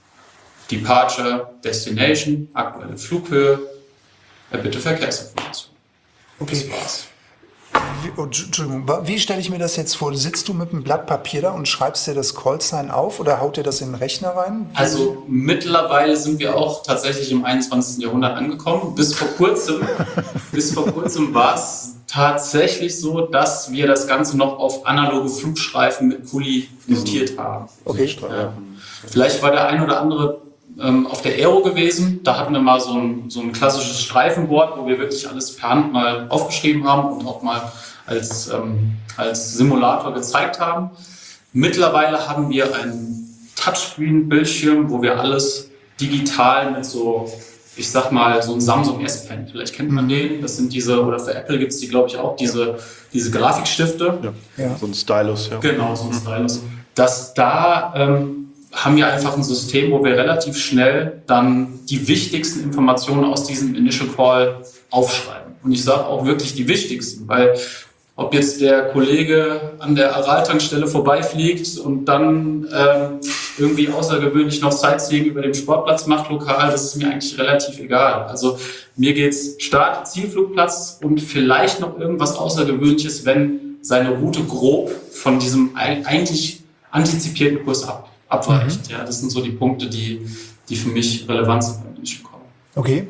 Departure, Destination, aktuelle Flughöhe, bitte Verkehrsinformation. Okay. Das war's. Wie, oh, Entschuldigung, wie stelle ich mir das jetzt vor? Sitzt du mit einem Blatt Papier da und schreibst dir das Callsign auf oder haut dir das in den Rechner rein? Also mittlerweile sind wir auch tatsächlich im einundzwanzigsten Jahrhundert angekommen. Bis vor kurzem, bis vor kurzem war es tatsächlich so, dass wir das Ganze noch auf analoge Flugstreifen mit Kuli notiert haben. Okay. Ja. Vielleicht war der ein oder andere ähm, auf der Aero gewesen. Da hatten wir mal so ein, so ein klassisches Streifenboard, wo wir wirklich alles per Hand mal aufgeschrieben haben und auch mal als, ähm, als Simulator gezeigt haben. Mittlerweile haben wir einen Touchscreen-Bildschirm, wo wir alles digital mit so, ich sag mal, so ein Samsung S-Pen, vielleicht kennt man den, das sind diese, oder für Apple gibt es die, glaube ich, auch, diese, diese Grafikstifte. Ja. Ja. So ein Stylus, ja. Genau, so ein Stylus. Dass da ähm, haben wir einfach ein System, wo wir relativ schnell dann die wichtigsten Informationen aus diesem Initial Call aufschreiben. Und ich sage auch wirklich die wichtigsten, weil ob jetzt der Kollege an der Aral-Tankstelle vorbeifliegt und dann ähm, irgendwie außergewöhnlich noch Sightseeing über dem Sportplatz macht lokal, das ist mir eigentlich relativ egal. Also mir geht's Start, Zielflugplatz und vielleicht noch irgendwas Außergewöhnliches, wenn seine Route grob von diesem eigentlich antizipierten Kurs ab, abweicht. Mhm. Ja, das sind so die Punkte, die, die für mich relevant sind beim Initial Call. Okay.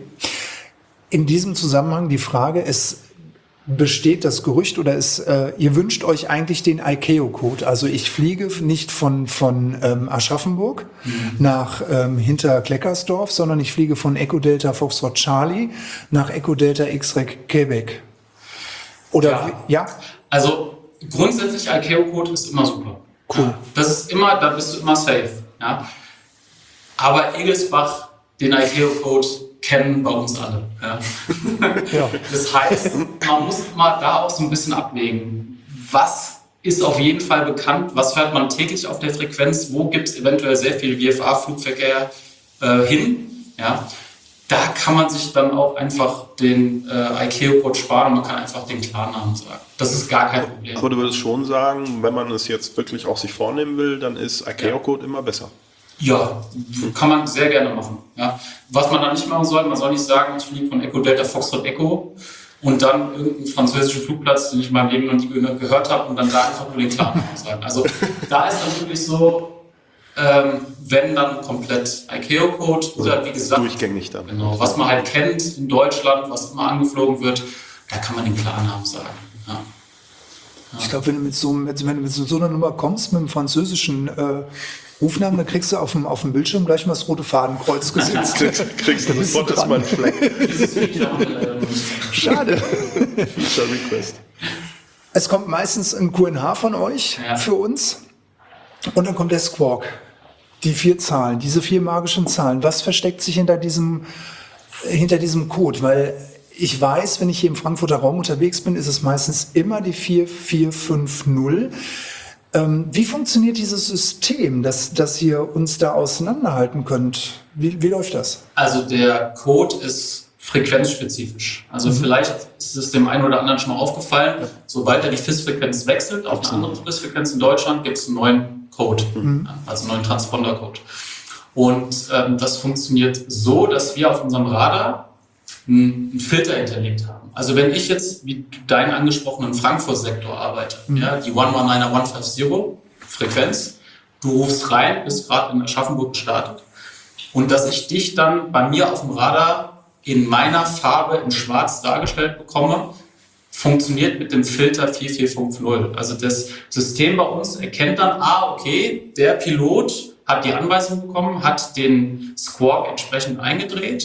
In diesem Zusammenhang die Frage, es besteht das Gerücht oder ist, äh, ihr wünscht euch eigentlich den I C A O-Code? Also ich fliege nicht von, von ähm, Aschaffenburg mhm. nach ähm, Hinterkleckersdorf, sondern ich fliege von Echo Delta Foxtrot Charlie nach Echo Delta X-Ray Quebec. Oder ja. Wie, ja? Also grundsätzlich I C A O-Code ist immer super. Cool. Ja, das ist immer, da bist du immer safe. Ja. Aber Egelsbach, den I C A O-Code kennen bei uns alle. Ja. Ja. Das heißt, man muss mal da auch so ein bisschen abwägen, was ist auf jeden Fall bekannt, was hört man täglich auf der Frequenz, wo gibt es eventuell sehr viel V F A-Flugverkehr äh, hin. Ja. Da kann man sich dann auch einfach den äh, I C A O-Code sparen und man kann einfach den Klarnamen sagen. Das ist gar kein Problem. Aber du würdest schon sagen, wenn man es jetzt wirklich auch sich vornehmen will, dann ist I C A O-Code ja. immer besser. Ja, kann man sehr gerne machen. Ja. Was man da nicht machen soll, man soll nicht sagen, ich fliege von Echo Delta Foxtrot Echo und dann irgendeinen französischen Flugplatz, den ich in meinem Leben noch nie gehört habe und dann da einfach nur den Klarnamen sagen. Also da ist dann wirklich so, ähm, wenn dann komplett I C A O-Code oder also wie gesagt, durchgängig dann. Genau, was man halt kennt in Deutschland, was immer angeflogen wird, da kann man den Klarnamen sagen. Ja. Ja. Ich glaube, wenn du mit so, mit, wenn du mit so einer Nummer kommst, mit einem französischen äh, Rufnamen, dann kriegst du auf dem, auf dem Bildschirm gleich mal das rote Fadenkreuz gesetzt. kriegst du sofort erstmal einen Fleck. Schade. Feature Request. Es kommt meistens ein Q N H von euch ja. für uns und dann kommt der Squawk. Die vier Zahlen, diese vier magischen Zahlen. Was versteckt sich hinter diesem, hinter diesem Code? Weil ich weiß, wenn ich hier im Frankfurter Raum unterwegs bin, ist es meistens immer die vier vier fünf null. Ähm, wie funktioniert dieses System, dass, dass ihr uns da auseinanderhalten könnt? Wie, wie läuft das? Also der Code ist frequenzspezifisch. Also mhm. vielleicht ist es dem einen oder anderen schon mal aufgefallen, sobald er die F I S-Frequenz wechselt auf eine andere F I S-Frequenz in Deutschland, gibt es einen neuen Code, mhm. also einen neuen Transponder-Code. Und ähm, das funktioniert so, dass wir auf unserem Radar einen Filter hinterlegt haben. Also wenn ich jetzt, wie deinen angesprochenen Frankfurt-Sektor arbeite, mhm. ja, die eins neun neun eins fünf null Frequenz, du rufst rein, bist gerade in Aschaffenburg gestartet und dass ich dich dann bei mir auf dem Radar in meiner Farbe in schwarz dargestellt bekomme, funktioniert mit dem Filter vier vier fünf null. Also das System bei uns erkennt dann, ah, okay, der Pilot hat die Anweisung bekommen, hat den Squawk entsprechend eingedreht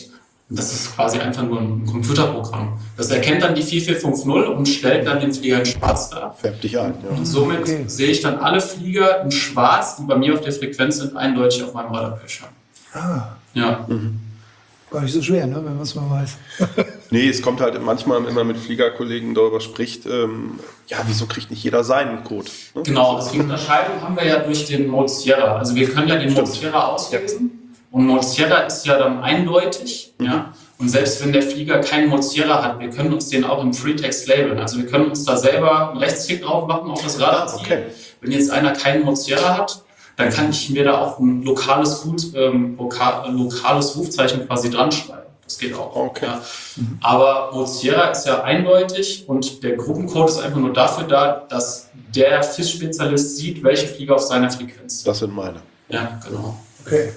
Das ist quasi einfach nur ein Computerprogramm. Das erkennt dann die vier vier fünf null und stellt dann den Flieger in schwarz dar. Färbt dich ein, ja. Und somit Okay. sehe ich dann alle Flieger in schwarz, die bei mir auf der Frequenz sind, eindeutig auf meinem Radarbildschirm. Ah, Ja. gar nicht so schwer, ne, wenn man es mal weiß. Nee, es kommt halt manchmal, wenn man mit Fliegerkollegen darüber spricht, ähm, ja, wieso kriegt nicht jeder seinen Code? Ne? Genau, also die Unterscheidung haben wir ja durch den Mode Sierra. Also wir können ja den Mode Sierra auslesen. Und Mode Sierra ist ja dann eindeutig. Mhm. Ja? Und selbst wenn der Flieger keinen Mode Sierra hat, wir können uns den auch im Freetext labeln. Also wir können uns da selber einen Rechtsklick drauf machen auf das Radarziel. Okay. Wenn jetzt einer keinen Mode Sierra hat, dann kann ich mir da auch ein lokales, Gut, ähm, loka lokales Rufzeichen quasi dran schreiben. Das geht auch. Okay. Ja. Aber Mode Sierra ist ja eindeutig und der Gruppencode ist einfach nur dafür da, dass der F I S-Spezialist sieht, welche Flieger auf seiner Frequenz sind. Das sind meine. Ja, genau. Okay.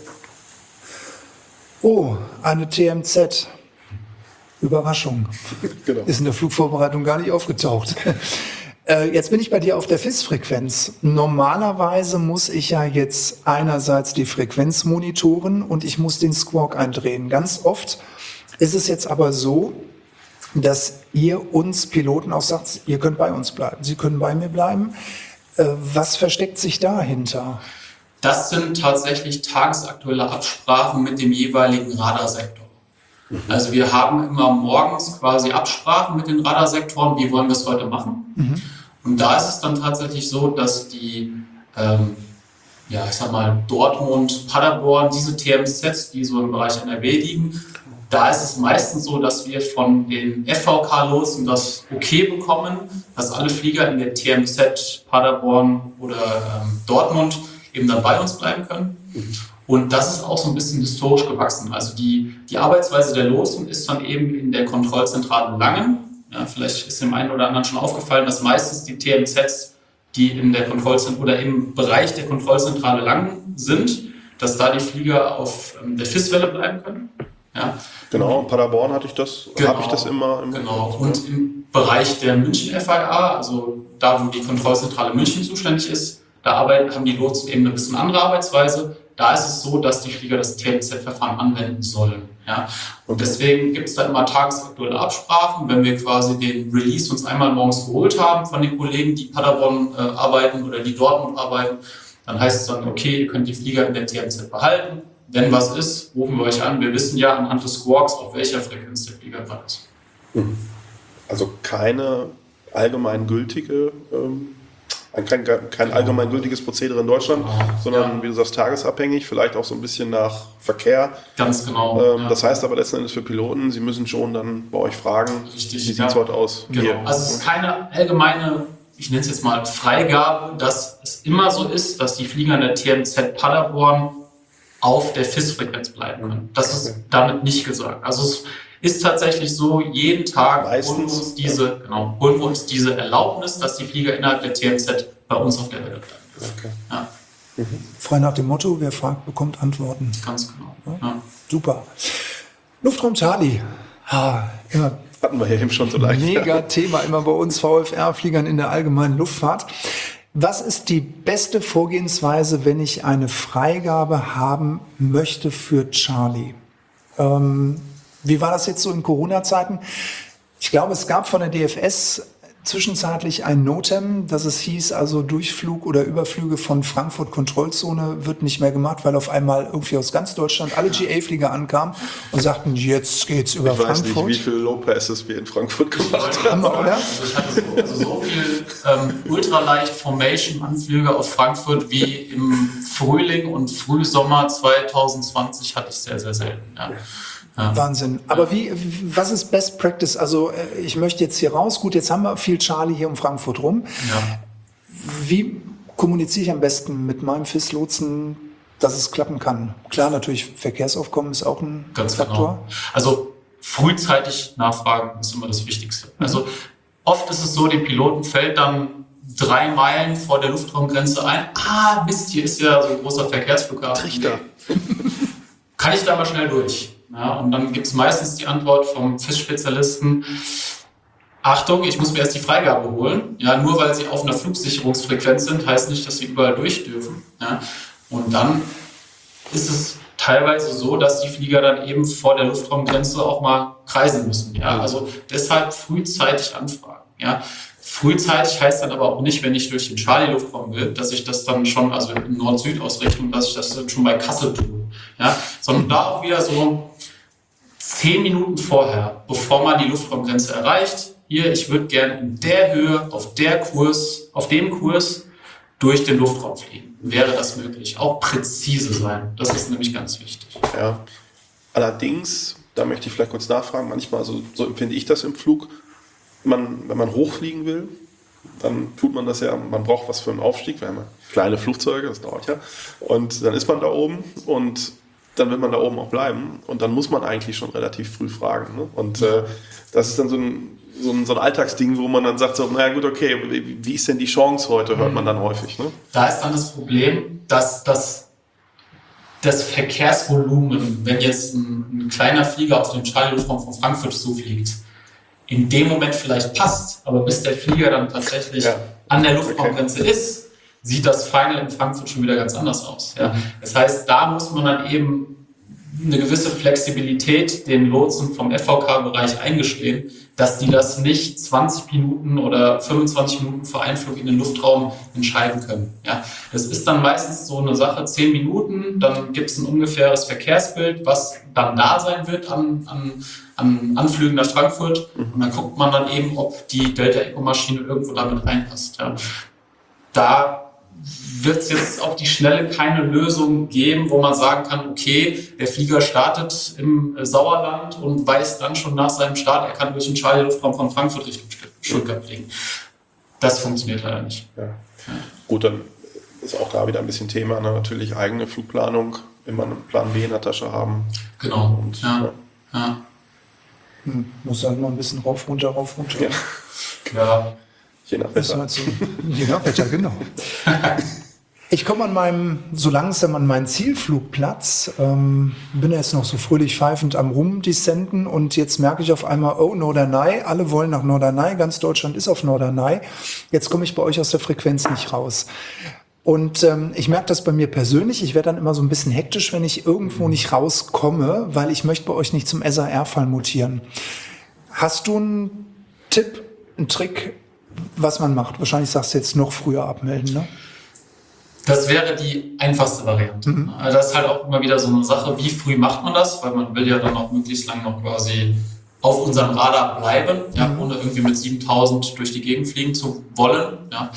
Oh, eine T M Z. Überraschung. Genau. Ist in der Flugvorbereitung gar nicht aufgetaucht. Äh, Jetzt bin ich bei dir auf der F I S-Frequenz. Normalerweise muss ich ja jetzt einerseits die Frequenz monitoren und ich muss den Squawk eindrehen. Ganz oft ist es jetzt aber so, dass ihr uns Piloten auch sagt, ihr könnt bei uns bleiben, Sie können bei mir bleiben. Äh, Was versteckt sich dahinter? Das sind tatsächlich tagesaktuelle Absprachen mit dem jeweiligen Radarsektor. Also wir haben immer morgens quasi Absprachen mit den Radarsektoren, wie wollen wir es heute machen. Mhm. Und da ist es dann tatsächlich so, dass die, ähm, ja, ich sag mal, Dortmund, Paderborn, diese T M Zs, die so im Bereich N R W liegen, da ist es meistens so, dass wir von den F V K-Lotsen das Okay bekommen, dass alle Flieger in der T M Z Paderborn oder ähm, Dortmund eben dann bei uns bleiben können. Und das ist auch so ein bisschen historisch gewachsen. Also die, die Arbeitsweise der Lotsen ist dann eben in der Kontrollzentrale Langen. Ja, vielleicht ist dem einen oder anderen schon aufgefallen, dass meistens die T M Zs, die in der Kontrollzentrale oder im Bereich der Kontrollzentrale Langen sind, dass da die Flieger auf ähm, der F I S-Welle bleiben können. Ja. Genau, in Paderborn hatte ich das, Genau. habe ich das immer. Im Genau. Und im Bereich der München F I A, also da, wo die Kontrollzentrale München zuständig ist, da arbeiten, haben die Lotsen eben eine bisschen andere Arbeitsweise. Da ist es so, dass die Flieger das T M Z-Verfahren anwenden sollen. Ja? Und deswegen gibt es da immer tagesaktuelle Absprachen. Wenn wir quasi den Release uns einmal morgens geholt haben von den Kollegen, die Paderborn äh, arbeiten oder die Dortmund arbeiten, dann heißt es dann, okay, ihr könnt die Flieger in der T M Z behalten. Wenn was ist, rufen wir euch an. Wir wissen ja anhand des Squawks, auf welcher Frequenz der Flieger gerade ist. Also keine allgemeingültige, ähm, kein, kein allgemeingültiges Prozedere in Deutschland, Genau. sondern Ja. wie du sagst, tagesabhängig, vielleicht auch so ein bisschen nach Verkehr. Ganz genau. Ähm, ja. Das heißt aber letzten Endes für Piloten, sie müssen schon dann bei euch fragen, Richtig, wie sieht es ja. heute aus? Genau. Hier. Also es ist keine allgemeine, ich nenne es jetzt mal Freigabe, dass es immer so ist, dass die Flieger in der T M Z Paderborn auf der F I S-Frequenz bleiben können. Das ist damit nicht gesagt. Also es ist tatsächlich so, jeden Tag Meistens, holen wir uns diese, genau, holen wir uns diese Erlaubnis, dass die Flieger innerhalb der T M Z bei uns auf der Welle bleiben. Okay. Ja, Frei nach dem Motto, wer fragt, bekommt Antworten. ganz genau. Ja. Super. Luftraum Charlie. Ah, immer Hatten wir ja eben schon so leicht. mega Thema, immer bei uns V F R-Fliegern in der allgemeinen Luftfahrt. Was ist die beste Vorgehensweise, wenn ich eine Freigabe haben möchte für Charlie? Ähm, wie war das jetzt so in Corona-Zeiten? Ich glaube, es gab von der D F S zwischenzeitlich ein Notem, dass es hieß, also Durchflug oder Überflüge von Frankfurt Kontrollzone wird nicht mehr gemacht, weil auf einmal irgendwie aus ganz Deutschland alle G A-Flieger ankamen und sagten, jetzt geht's über Ich weiß Frankfurt. nicht, wie viele Low Passes wir in Frankfurt gemacht haben. Hammer, oder? Also ich hatte so, also so viel ähm, ultraleicht Formation-Anflüge auf Frankfurt wie im Frühling und Frühsommer zwanzig zwanzig hatte ich sehr, sehr selten. Ja. Ja. Wahnsinn. Aber wie, was ist Best Practice? Also äh, ich möchte jetzt hier raus. Gut, jetzt haben wir viel Charlie hier um Frankfurt rum. Ja. Wie kommuniziere ich am besten mit meinem F I S-Lotsen, dass es klappen kann? Klar, natürlich Verkehrsaufkommen ist auch ein Ganz Faktor. genau. Also frühzeitig nachfragen ist immer das Wichtigste. Also oft ist es so, dem Piloten fällt dann drei Meilen vor der Luftraumgrenze ein. Ah, Mist, hier ist ja so ein großer Verkehrsflughafen. Trichter. Kann ich da mal schnell durch? Ja, und dann gibt es meistens die Antwort vom F I S-Spezialisten, Achtung, ich muss mir erst die Freigabe holen. Ja, nur weil sie auf einer Flugsicherungsfrequenz sind, heißt nicht, dass sie überall durch dürfen. Ja, und dann ist es teilweise so, dass die Flieger dann eben vor der Luftraumgrenze auch mal kreisen müssen. Ja, also deshalb frühzeitig anfragen. Ja, frühzeitig heißt dann aber auch nicht, wenn ich durch den Charlie-Luftraum will, dass ich das dann schon, also in Nord-Süd-Ausrichtung, dass ich das dann schon bei Kassel tue. Ja, sondern da auch wieder so zehn Minuten vorher, bevor man die Luftraumgrenze erreicht. Hier, ich würde gerne in der Höhe, auf der Kurs, auf dem Kurs durch den Luftraum fliegen. Wäre das möglich? Auch präzise sein. Das ist nämlich ganz wichtig. Ja. Allerdings, da möchte ich vielleicht kurz nachfragen, manchmal, so, so empfinde ich das im Flug, man, wenn man hochfliegen will, dann tut man das ja, man braucht was für einen Aufstieg, wir haben ja kleine Flugzeuge, das dauert ja, und dann ist man da oben und dann will man da oben auch bleiben und dann muss man eigentlich schon relativ früh fragen. Ne? Und äh, das ist dann so ein, so, ein, so ein Alltagsding, wo man dann sagt, so, naja gut, okay, wie, wie ist denn die Chance heute, hört man dann häufig. Ne? Da ist dann das Problem, dass das, das Verkehrsvolumen, wenn jetzt ein, ein kleiner Flieger auf dem Charlie-Luftraum von Frankfurt zufliegt, in dem Moment vielleicht passt, aber bis der Flieger dann tatsächlich ja. an der Luftraumgrenze okay. ist, sieht das Final in Frankfurt schon wieder ganz anders aus. Ja. Das heißt, da muss man dann eben eine gewisse Flexibilität den Lotsen vom F V K-Bereich eingestehen, dass die das nicht zwanzig Minuten oder fünfundzwanzig Minuten vor Einflug in den Luftraum entscheiden können. Ja. Das ist dann meistens so eine Sache, zehn Minuten, dann gibt es ein ungefähres Verkehrsbild, was dann da sein wird an, an, an Anflügen nach Frankfurt. Und dann guckt man dann eben, ob die Delta-Eco-Maschine irgendwo damit reinpasst. Ja. Da wird es jetzt auf die Schnelle keine Lösung geben, wo man sagen kann, okay, der Flieger startet im Sauerland und weiß dann schon nach seinem Start, er kann durch den Charlie-Luftraum von Frankfurt Richtung Stuttgart fliegen. Das funktioniert leider nicht. Ja. Ja. Gut, dann ist auch da wieder ein bisschen Thema, ne? Natürlich eigene Flugplanung, immer einen Plan B in der Tasche haben. Genau, und, ja. Ja. Ja. Hm, muss halt mal ein bisschen rauf, runter, rauf, runter. Ja. Ja. Je nach Wetter. Halt so, je nach Wetter, genau. Ich komme an meinem, so langsam an meinen Zielflugplatz, ähm, bin jetzt noch so fröhlich pfeifend am Rumdescenden und jetzt merke ich auf einmal, oh, Norderney, alle wollen nach Norderney, ganz Deutschland ist auf Norderney. Jetzt komme ich bei euch aus der Frequenz nicht raus. Und ähm, ich merke das bei mir persönlich, ich werde dann immer so ein bisschen hektisch, wenn ich irgendwo nicht rauskomme, weil ich möchte bei euch nicht zum S A R-Fall mutieren. Hast du einen Tipp, einen Trick, was man macht? Wahrscheinlich sagst du jetzt noch früher abmelden, ne? Das wäre die einfachste Variante. Mhm. Das ist halt auch immer wieder so eine Sache, wie früh macht man das? Weil man will ja dann auch möglichst lang noch quasi auf unserem Radar bleiben, mhm. ja, ohne irgendwie mit siebentausend durch die Gegend fliegen zu wollen. Ja.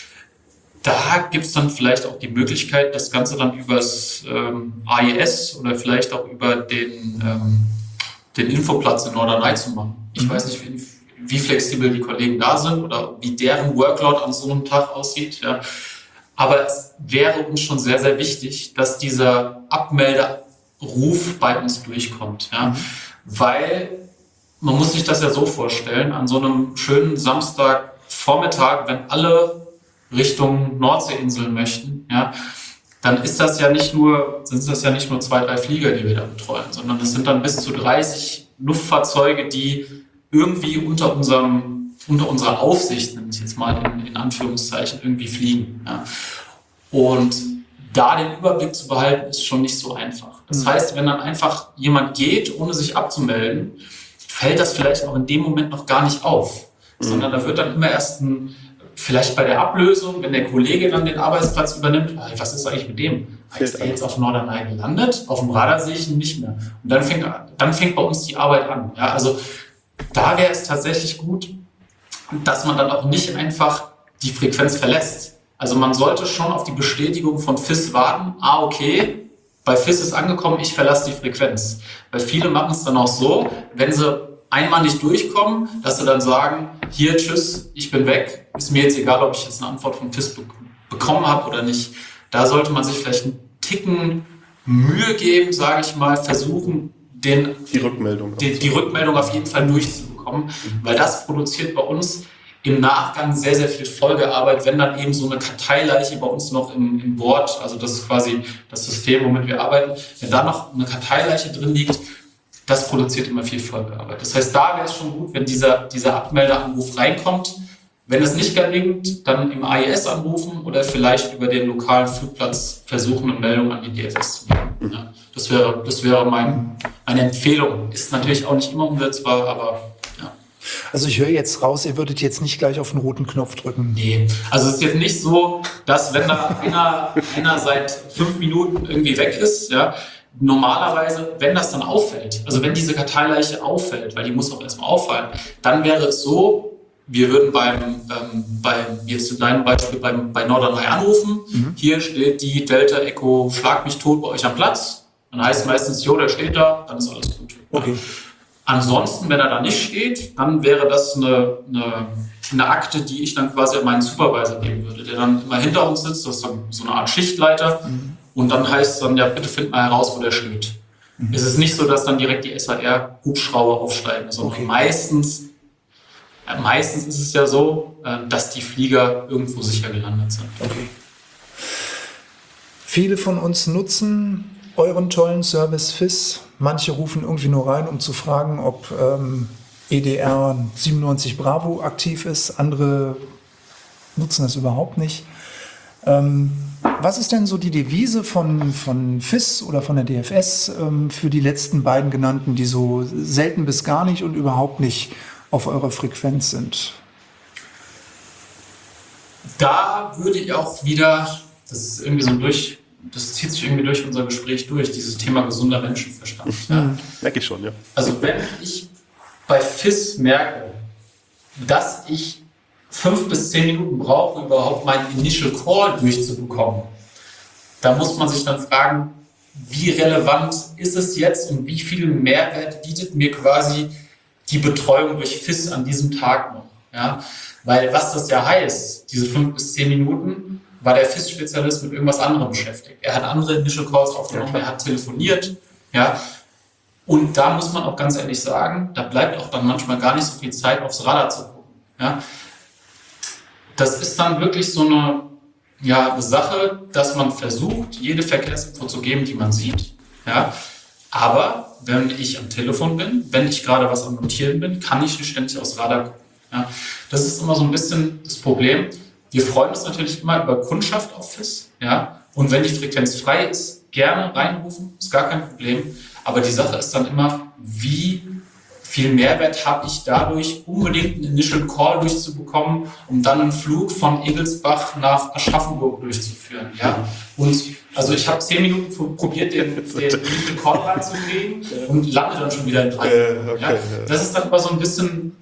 Da gibt es dann vielleicht auch die Möglichkeit, das Ganze dann übers ähm, A E S oder vielleicht auch über den, ähm, den Infoplatz in Norderney zu machen. Ich mhm. weiß nicht, wie, wie flexibel die Kollegen da sind oder wie deren Workload an so einem Tag aussieht. Ja. Aber es wäre uns schon sehr, sehr wichtig, dass dieser Abmelderuf bei uns durchkommt. Ja. Mhm. Weil man muss sich das ja so vorstellen, an so einem schönen Samstagvormittag, wenn alle Richtung Nordseeinseln möchten, ja, dann ist das ja nicht nur, sind das ja nicht nur zwei, drei Flieger, die wir da betreuen, sondern es sind dann bis zu dreißig Luftfahrzeuge, die irgendwie unter unserem unter unserer Aufsicht, nenne ich jetzt mal in, in Anführungszeichen, irgendwie fliegen. Ja. Und da den Überblick zu behalten, ist schon nicht so einfach. Das mhm. heißt, wenn dann einfach jemand geht, ohne sich abzumelden, fällt das vielleicht auch in dem Moment noch gar nicht auf, mhm. sondern da wird dann immer erst ein, vielleicht bei der Ablösung, wenn der Kollege dann den Arbeitsplatz übernimmt, was ist eigentlich mit dem? Ist der jetzt auf Norderney gelandet? Auf dem Radar sehe ich ihn nicht mehr. Und dann fängt, dann fängt bei uns die Arbeit an. Ja, also da wäre es tatsächlich gut, dass man dann auch nicht einfach die Frequenz verlässt. Also man sollte schon auf die Bestätigung von F I S warten. Ah, okay, bei F I S ist angekommen, ich verlasse die Frequenz. Weil viele machen es dann auch so, wenn sie einmal nicht durchkommen, dass sie dann sagen, hier, tschüss, ich bin weg. Ist mir jetzt egal, ob ich jetzt eine Antwort von F I S be- bekommen habe oder nicht. Da sollte man sich vielleicht einen Ticken Mühe geben, sage ich mal, versuchen, den, die, Rückmeldung die, die Rückmeldung auf jeden Fall durchzubekommen. Weil das produziert bei uns im Nachgang sehr, sehr viel Folgearbeit, wenn dann eben so eine Karteileiche bei uns noch im, im Board, also das ist quasi das System, womit wir arbeiten, wenn da noch eine Karteileiche drin liegt, das produziert immer viel Folgearbeit. Das heißt, da wäre es schon gut, wenn dieser, dieser Abmeldeanruf reinkommt, Wenn es nicht gelingt, dann im A I S anrufen oder vielleicht über den lokalen Flugplatz versuchen, eine Meldung an die D F S zu geben. Ja, das wäre, das wäre mein, meine Empfehlung. Ist natürlich auch nicht immer umsetzbar, aber ja. Also ich höre jetzt raus, ihr würdet jetzt nicht gleich auf den roten Knopf drücken. Nee, also es ist jetzt nicht so, dass wenn da einer, einer seit fünf Minuten irgendwie weg ist, ja, normalerweise, wenn das dann auffällt, also wenn diese Karteileiche auffällt, weil die muss auch erstmal auffallen, dann wäre es so, wir würden beim, ähm, beim jetzt in deinem Beispiel beim, bei Norderney anrufen, mhm. hier steht die Delta Echo Schlag mich tot bei euch am Platz, dann heißt es meistens, jo, der steht da, dann ist alles gut. Okay. Ansonsten, wenn er da nicht steht, dann wäre das eine, eine, eine Akte, die ich dann quasi an meinen Supervisor geben würde, der dann immer hinter uns sitzt, das ist dann so eine Art Schichtleiter, mhm. und dann heißt es dann, ja, bitte find mal heraus, wo der steht. Mhm. Es ist nicht so, dass dann direkt die S A R-Hubschrauber aufsteigen, sondern okay. meistens Meistens ist es ja so, dass die Flieger irgendwo sicher gelandet sind. Okay. Viele von uns nutzen euren tollen Service F I S. Manche rufen irgendwie nur rein, um zu fragen, ob ähm, E D R siebenundneunzig Bravo aktiv ist. Andere nutzen das überhaupt nicht. Ähm, was ist denn so die Devise von, von F I S oder von der D F S ähm, für die letzten beiden genannten, die so selten bis gar nicht und überhaupt nicht auf eurer Frequenz sind? Da würde ich auch wieder, das ist irgendwie so durch, das zieht sich irgendwie durch unser Gespräch durch, dieses Thema gesunder Menschenverstand. Ja. Mhm. Merke ich schon, ja. Also wenn ich bei F I S merke, dass ich fünf bis zehn Minuten brauche, um überhaupt meinen Initial Call durchzubekommen, da muss man sich dann fragen, wie relevant ist es jetzt und wie viel Mehrwert bietet mir quasi die Betreuung durch F I S an diesem Tag noch. Ja? Weil was das ja heißt, diese fünf bis zehn Minuten, war der F I S-Spezialist mit irgendwas anderem beschäftigt. Er hat andere Initial Calls aufgenommen, ja, er hat telefoniert. Ja? Und da muss man auch ganz ehrlich sagen, da bleibt auch dann manchmal gar nicht so viel Zeit, aufs Radar zu gucken. Ja? Das ist dann wirklich so eine, ja, eine Sache, dass man versucht, jede Verkehrsinfo zu geben, die man sieht. Ja? Aber wenn ich am Telefon bin, wenn ich gerade was am Notieren bin, kann ich nicht ständig aufs Radar gucken. Ja, das ist immer so ein bisschen das Problem. Wir freuen uns natürlich immer über Kundschaft auf F I S. Ja, und wenn die Frequenz frei ist, gerne reinrufen, ist gar kein Problem. Aber die Sache ist dann immer, wie viel Mehrwert habe ich dadurch, unbedingt einen Initial Call durchzubekommen, um dann einen Flug von Egelsbach nach Aschaffenburg durchzuführen. Ja? Und also ich habe zehn Minuten probiert, den, den Initial Call reinzukriegen und lande dann schon wieder in drei Minuten. Äh, okay, ja? Das ist dann immer so ein bisschen,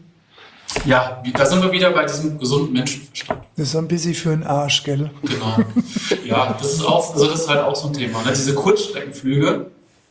ja, da sind wir wieder bei diesem gesunden Menschenverstand. Das ist ein bisschen für den Arsch, gell? Genau. Ja, das ist auch, also das ist halt auch so ein Thema. Ne? Diese Kurzstreckenflüge,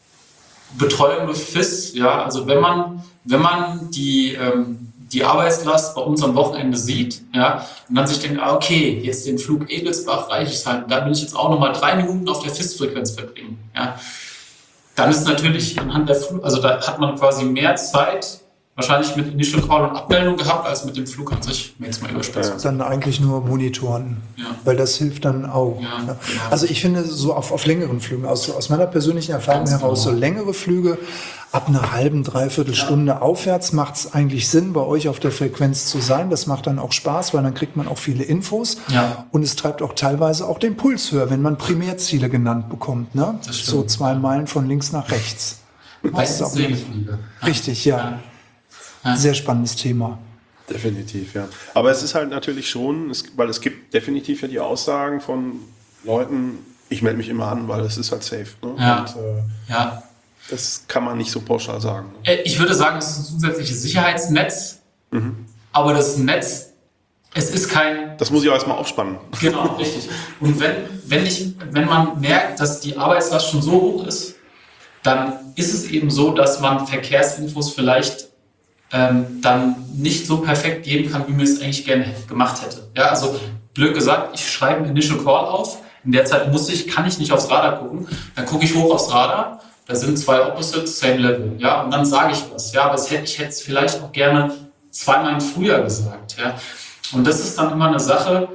Betreuung durch F I S, ja, also wenn man, wenn man die, ähm, die Arbeitslast bei uns am Wochenende sieht, ja, und dann sich denkt, ah, okay, jetzt den Flug Egelsbach reiche ich halt, da will ich jetzt auch nochmal drei Minuten auf der F I S-Frequenz verbringen, ja, dann ist natürlich anhand der Flug, also da hat man quasi mehr Zeit, wahrscheinlich mit Initial Call und Abmeldung gehabt, als mit dem Flug an sich, wenn ich es mal überspitze. Dann eigentlich nur monitoren, ja, weil das hilft dann auch. Ja, ne? ja. Also ich finde, so auf, auf längeren Flügen, aus, aus meiner persönlichen Erfahrung Ganz heraus, genau. so längere Flüge, ab einer halben, dreiviertel Stunde ja. aufwärts macht es eigentlich Sinn, bei euch auf der Frequenz zu sein. Das macht dann auch Spaß, weil dann kriegt man auch viele Infos. Ja. Und es treibt auch teilweise auch den Puls höher, wenn man Primärziele genannt bekommt. Ne? So zwei Meilen von links nach rechts. Meistens Segelflüge. Richtig, ja. ja. Ja. Sehr spannendes Thema. Definitiv, ja. Aber es ist halt natürlich schon, es, weil es gibt definitiv ja die Aussagen von Leuten, ich melde mich immer an, weil es ist halt safe. Ne? Ja. Und, äh, ja. das kann man nicht so pauschal sagen. Ne? Ich würde sagen, es ist ein zusätzliches Sicherheitsnetz, mhm. aber das Netz, es ist kein... Das muss ich auch erstmal aufspannen. Genau, richtig. Und wenn, wenn, ich, wenn man merkt, dass die Arbeitslast schon so hoch ist, dann ist es eben so, dass man Verkehrsinfos vielleicht ähm, dann nicht so perfekt geben kann, wie man es eigentlich gerne gemacht hätte. Ja, also blöd gesagt, ich schreibe einen Initial Call auf, in der Zeit muss ich, kann ich nicht aufs Radar gucken, dann gucke ich hoch aufs Radar, da sind zwei Opposites, same level, ja, und dann sage ich was, ja, aber das hätte, ich hätte es vielleicht auch gerne zweimal früher gesagt, ja, und das ist dann immer eine Sache,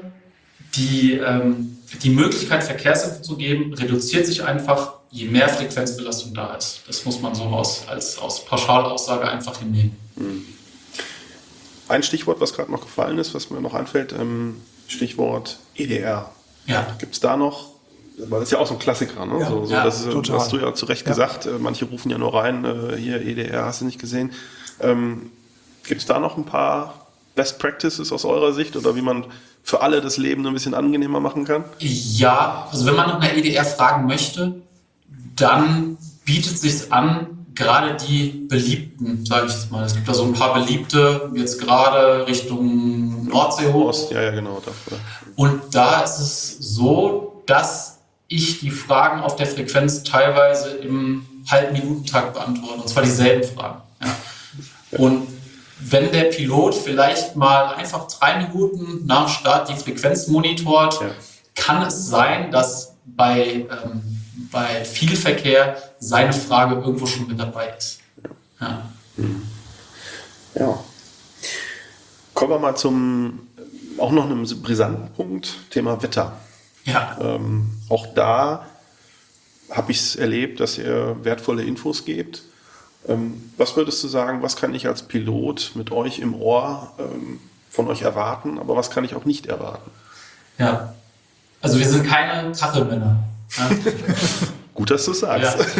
die, ähm, die Möglichkeit, Verkehrsinfo zu geben, reduziert sich einfach, je mehr Frequenzbelastung da ist. Das muss man so aus, als aus Pauschalaussage einfach hinnehmen. ein Stichwort, was gerade noch gefallen ist, was mir noch einfällt, ähm, Stichwort E D R. Ja. Gibt es da noch, weil das ist ja auch so ein Klassiker, ne? Ja, so, so, ja, das ist, total. hast du ja zu Recht Ja. gesagt, äh, manche rufen ja nur rein, äh, hier E D R, hast du nicht gesehen. Ähm, Gibt es da noch ein paar Best Practices aus eurer Sicht oder wie man für alle das Leben ein bisschen angenehmer machen kann? Ja, also wenn man nach einer E D R fragen möchte, dann bietet es sich an, gerade die beliebten, sage ich jetzt mal. Es gibt da so ein paar beliebte, jetzt gerade Richtung Nordsee hoch. Ost, ja, ja, genau. Dafür. Und da ist es so, dass ich die Fragen auf der Frequenz teilweise im Halbminutentakt beantworte. Und zwar dieselben Fragen. Ja. Und wenn der Pilot vielleicht mal einfach drei Minuten nach Start die Frequenz monitort, Ja. kann es sein, dass bei, ähm, bei viel Verkehr seine Frage irgendwo schon mit dabei ist. Ja. Ja. Kommen wir mal zum, auch noch einem brisanten Punkt, Thema Wetter. Ja. Ähm, auch da habe ich es erlebt, dass ihr wertvolle Infos gebt. Ähm, was würdest du sagen, was kann ich als Pilot mit euch im Ohr ähm, von euch erwarten, aber was kann ich auch nicht erwarten? Ja. Also wir sind keine Kachelmänner. Ja. Gut, dass du es sagst. Ja.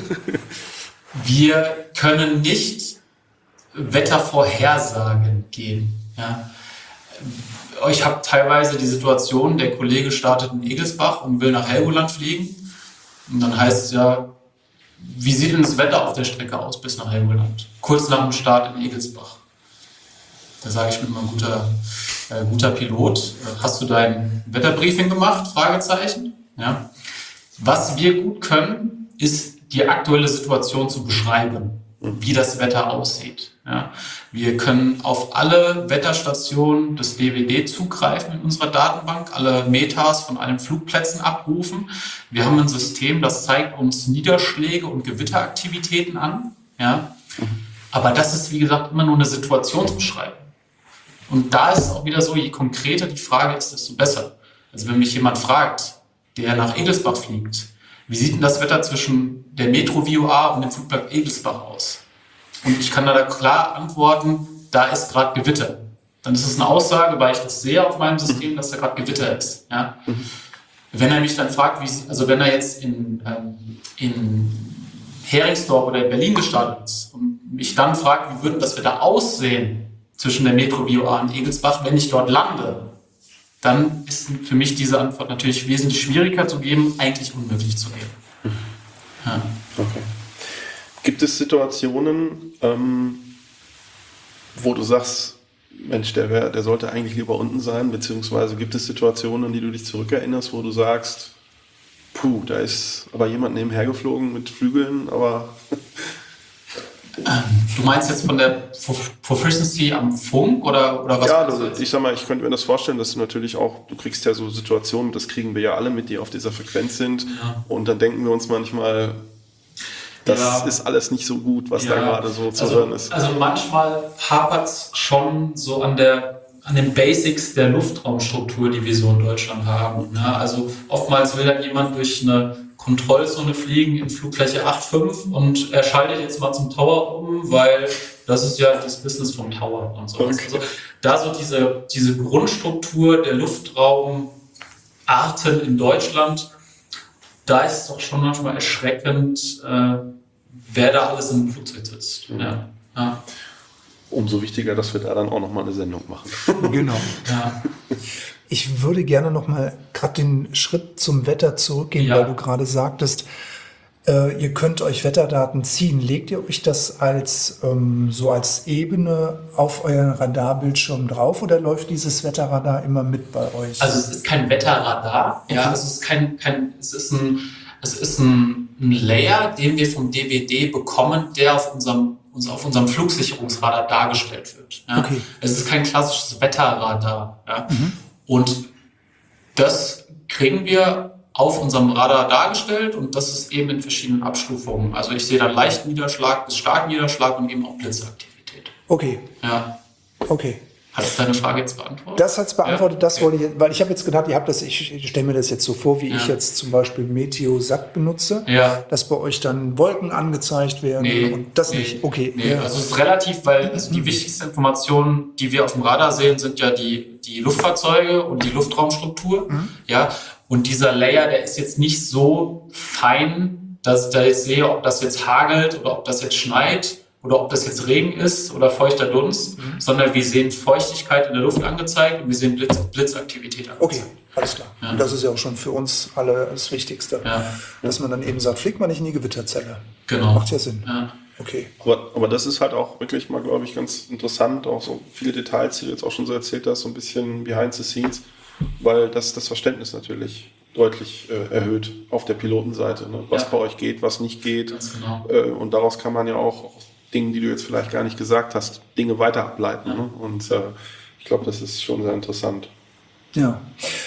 Wir können nicht Wettervorhersagen geben. Ja. Ich habe teilweise die Situation, der Kollege startet in Egelsbach und will nach Helgoland fliegen. Und dann heißt es ja, wie sieht denn das Wetter auf der Strecke aus bis nach Helgoland? Kurz nach dem Start in Egelsbach. Da sage ich mir mal, guter, äh, guter Pilot, hast du dein Wetterbriefing gemacht? Fragezeichen. Ja. Was wir gut können, ist die aktuelle Situation zu beschreiben, wie das Wetter aussieht. Ja. Wir können auf alle Wetterstationen des D W D zugreifen in unserer Datenbank, alle Metas von allen Flugplätzen abrufen. Wir haben ein System, das zeigt uns Niederschläge und Gewitteraktivitäten an. Ja. Aber das ist, wie gesagt, immer nur eine Situationsbeschreibung. Und da ist es auch wieder so, je konkreter die Frage ist, desto besser. Also wenn mich jemand fragt, der nach Egelsbach fliegt, wie sieht denn das Wetter zwischen der Metro V O A und dem Flugplatz Egelsbach aus? Und ich kann da klar antworten, da ist gerade Gewitter. Dann ist es eine Aussage, weil ich das sehe auf meinem System, dass da gerade Gewitter ist. Ja? Wenn er mich dann fragt, wie, also wenn er jetzt in, ähm, in Heringsdorf oder in Berlin gestartet ist und mich dann fragt, wie würde das Wetter aussehen zwischen der Metro V O A und Egelsbach, wenn ich dort lande, dann ist für mich diese Antwort natürlich wesentlich schwieriger zu geben, eigentlich unmöglich zu geben. Ja. Okay. Gibt es Situationen, ähm, wo du sagst, Mensch, der, wär, der sollte eigentlich lieber unten sein, beziehungsweise gibt es Situationen, an die du dich zurückerinnerst, wo du sagst, puh, da ist aber jemand nebenher geflogen mit Flügeln, aber... Du meinst jetzt von der Proficiency am Funk oder, oder was? Ja, du, ich sag mal, ich könnte mir das vorstellen, dass du natürlich auch, du kriegst ja so Situationen, das kriegen wir ja alle mit, die auf dieser Frequenz sind. Ja. Und dann denken wir uns manchmal, das Ja. ist alles nicht so gut, was Ja. da gerade so zu also, hören ist. Also manchmal hapert es schon so an der an den Basics der Luftraumstruktur, die wir so in Deutschland haben. Ne? Also oftmals will dann jemand durch eine Kontrollzone fliegen in Flugfläche acht Komma fünf und er schaltet jetzt mal zum Tower um, weil das ist ja das Business vom Tower und so. Okay. Also da so diese, diese Grundstruktur der Luftraumarten in Deutschland, da ist es doch schon manchmal erschreckend, äh, wer da alles im Flugzeug sitzt. Mhm. Ja. Ja. Umso wichtiger, dass wir da dann auch nochmal eine Sendung machen. Genau. Ja. Ich würde gerne noch mal gerade den Schritt zum Wetter zurückgehen, Ja. weil du gerade sagtest, äh, ihr könnt euch Wetterdaten ziehen. Legt ihr euch das als ähm, so als Ebene auf euren Radarbildschirm drauf oder läuft dieses Wetterradar immer mit bei euch? Also es ist kein Wetterradar, ja, Okay. es ist kein, kein es ist ein, es ist ein, ein Layer, den wir vom D W D bekommen, der auf unserem uns auf unserem Flugsicherungsradar dargestellt wird. Ja. Okay. Es ist kein klassisches Wetterradar. Ja. Mhm. Und das kriegen wir auf unserem Radar dargestellt und das ist eben in verschiedenen Abstufungen. Also ich sehe dann leichten Niederschlag bis starken Niederschlag und eben auch Blitzaktivität. Okay, Ja. okay. Hat es deine Frage jetzt beantwortet? Das hat es beantwortet, ja? das okay. wollte ich, weil ich habe jetzt gedacht, ihr habt das, ich, ich stelle mir das jetzt so vor, wie ja. ich jetzt zum Beispiel Meteosat benutze, ja. dass bei euch dann Wolken angezeigt werden nee, und das nee, nicht. Okay. Nee, ja. also es ist relativ, weil also die wichtigsten Informationen, die wir auf dem Radar sehen, sind ja die, die Luftfahrzeuge und die Luftraumstruktur. Mhm. Ja, und dieser Layer, der ist jetzt nicht so fein, dass ich da jetzt sehe, ob das jetzt hagelt oder ob das jetzt schneit oder ob das jetzt Regen ist oder feuchter Dunst, mhm. sondern wir sehen Feuchtigkeit in der Luft angezeigt und wir sehen Blitz, Blitzaktivität angezeigt. Okay, alles klar. Ja. Und das ist ja auch schon für uns alle das Wichtigste, ja. dass man dann eben sagt, fliegt man nicht in die Gewitterzelle. Genau. Macht ja Sinn. Ja. Okay. Aber, aber das ist halt auch wirklich mal, glaube ich, ganz interessant, auch so viele Details, die du jetzt auch schon so erzählt hast, so ein bisschen behind the scenes, weil das das Verständnis natürlich deutlich äh, erhöht auf der Pilotenseite, ne? Was ja. bei euch geht, was nicht geht. Ganz genau. Äh, und daraus kann man ja auch Dinge, die du jetzt vielleicht gar nicht gesagt hast, Dinge weiter ableiten. Ja. Ne? Und äh, ich glaube, das ist schon sehr interessant. Ja.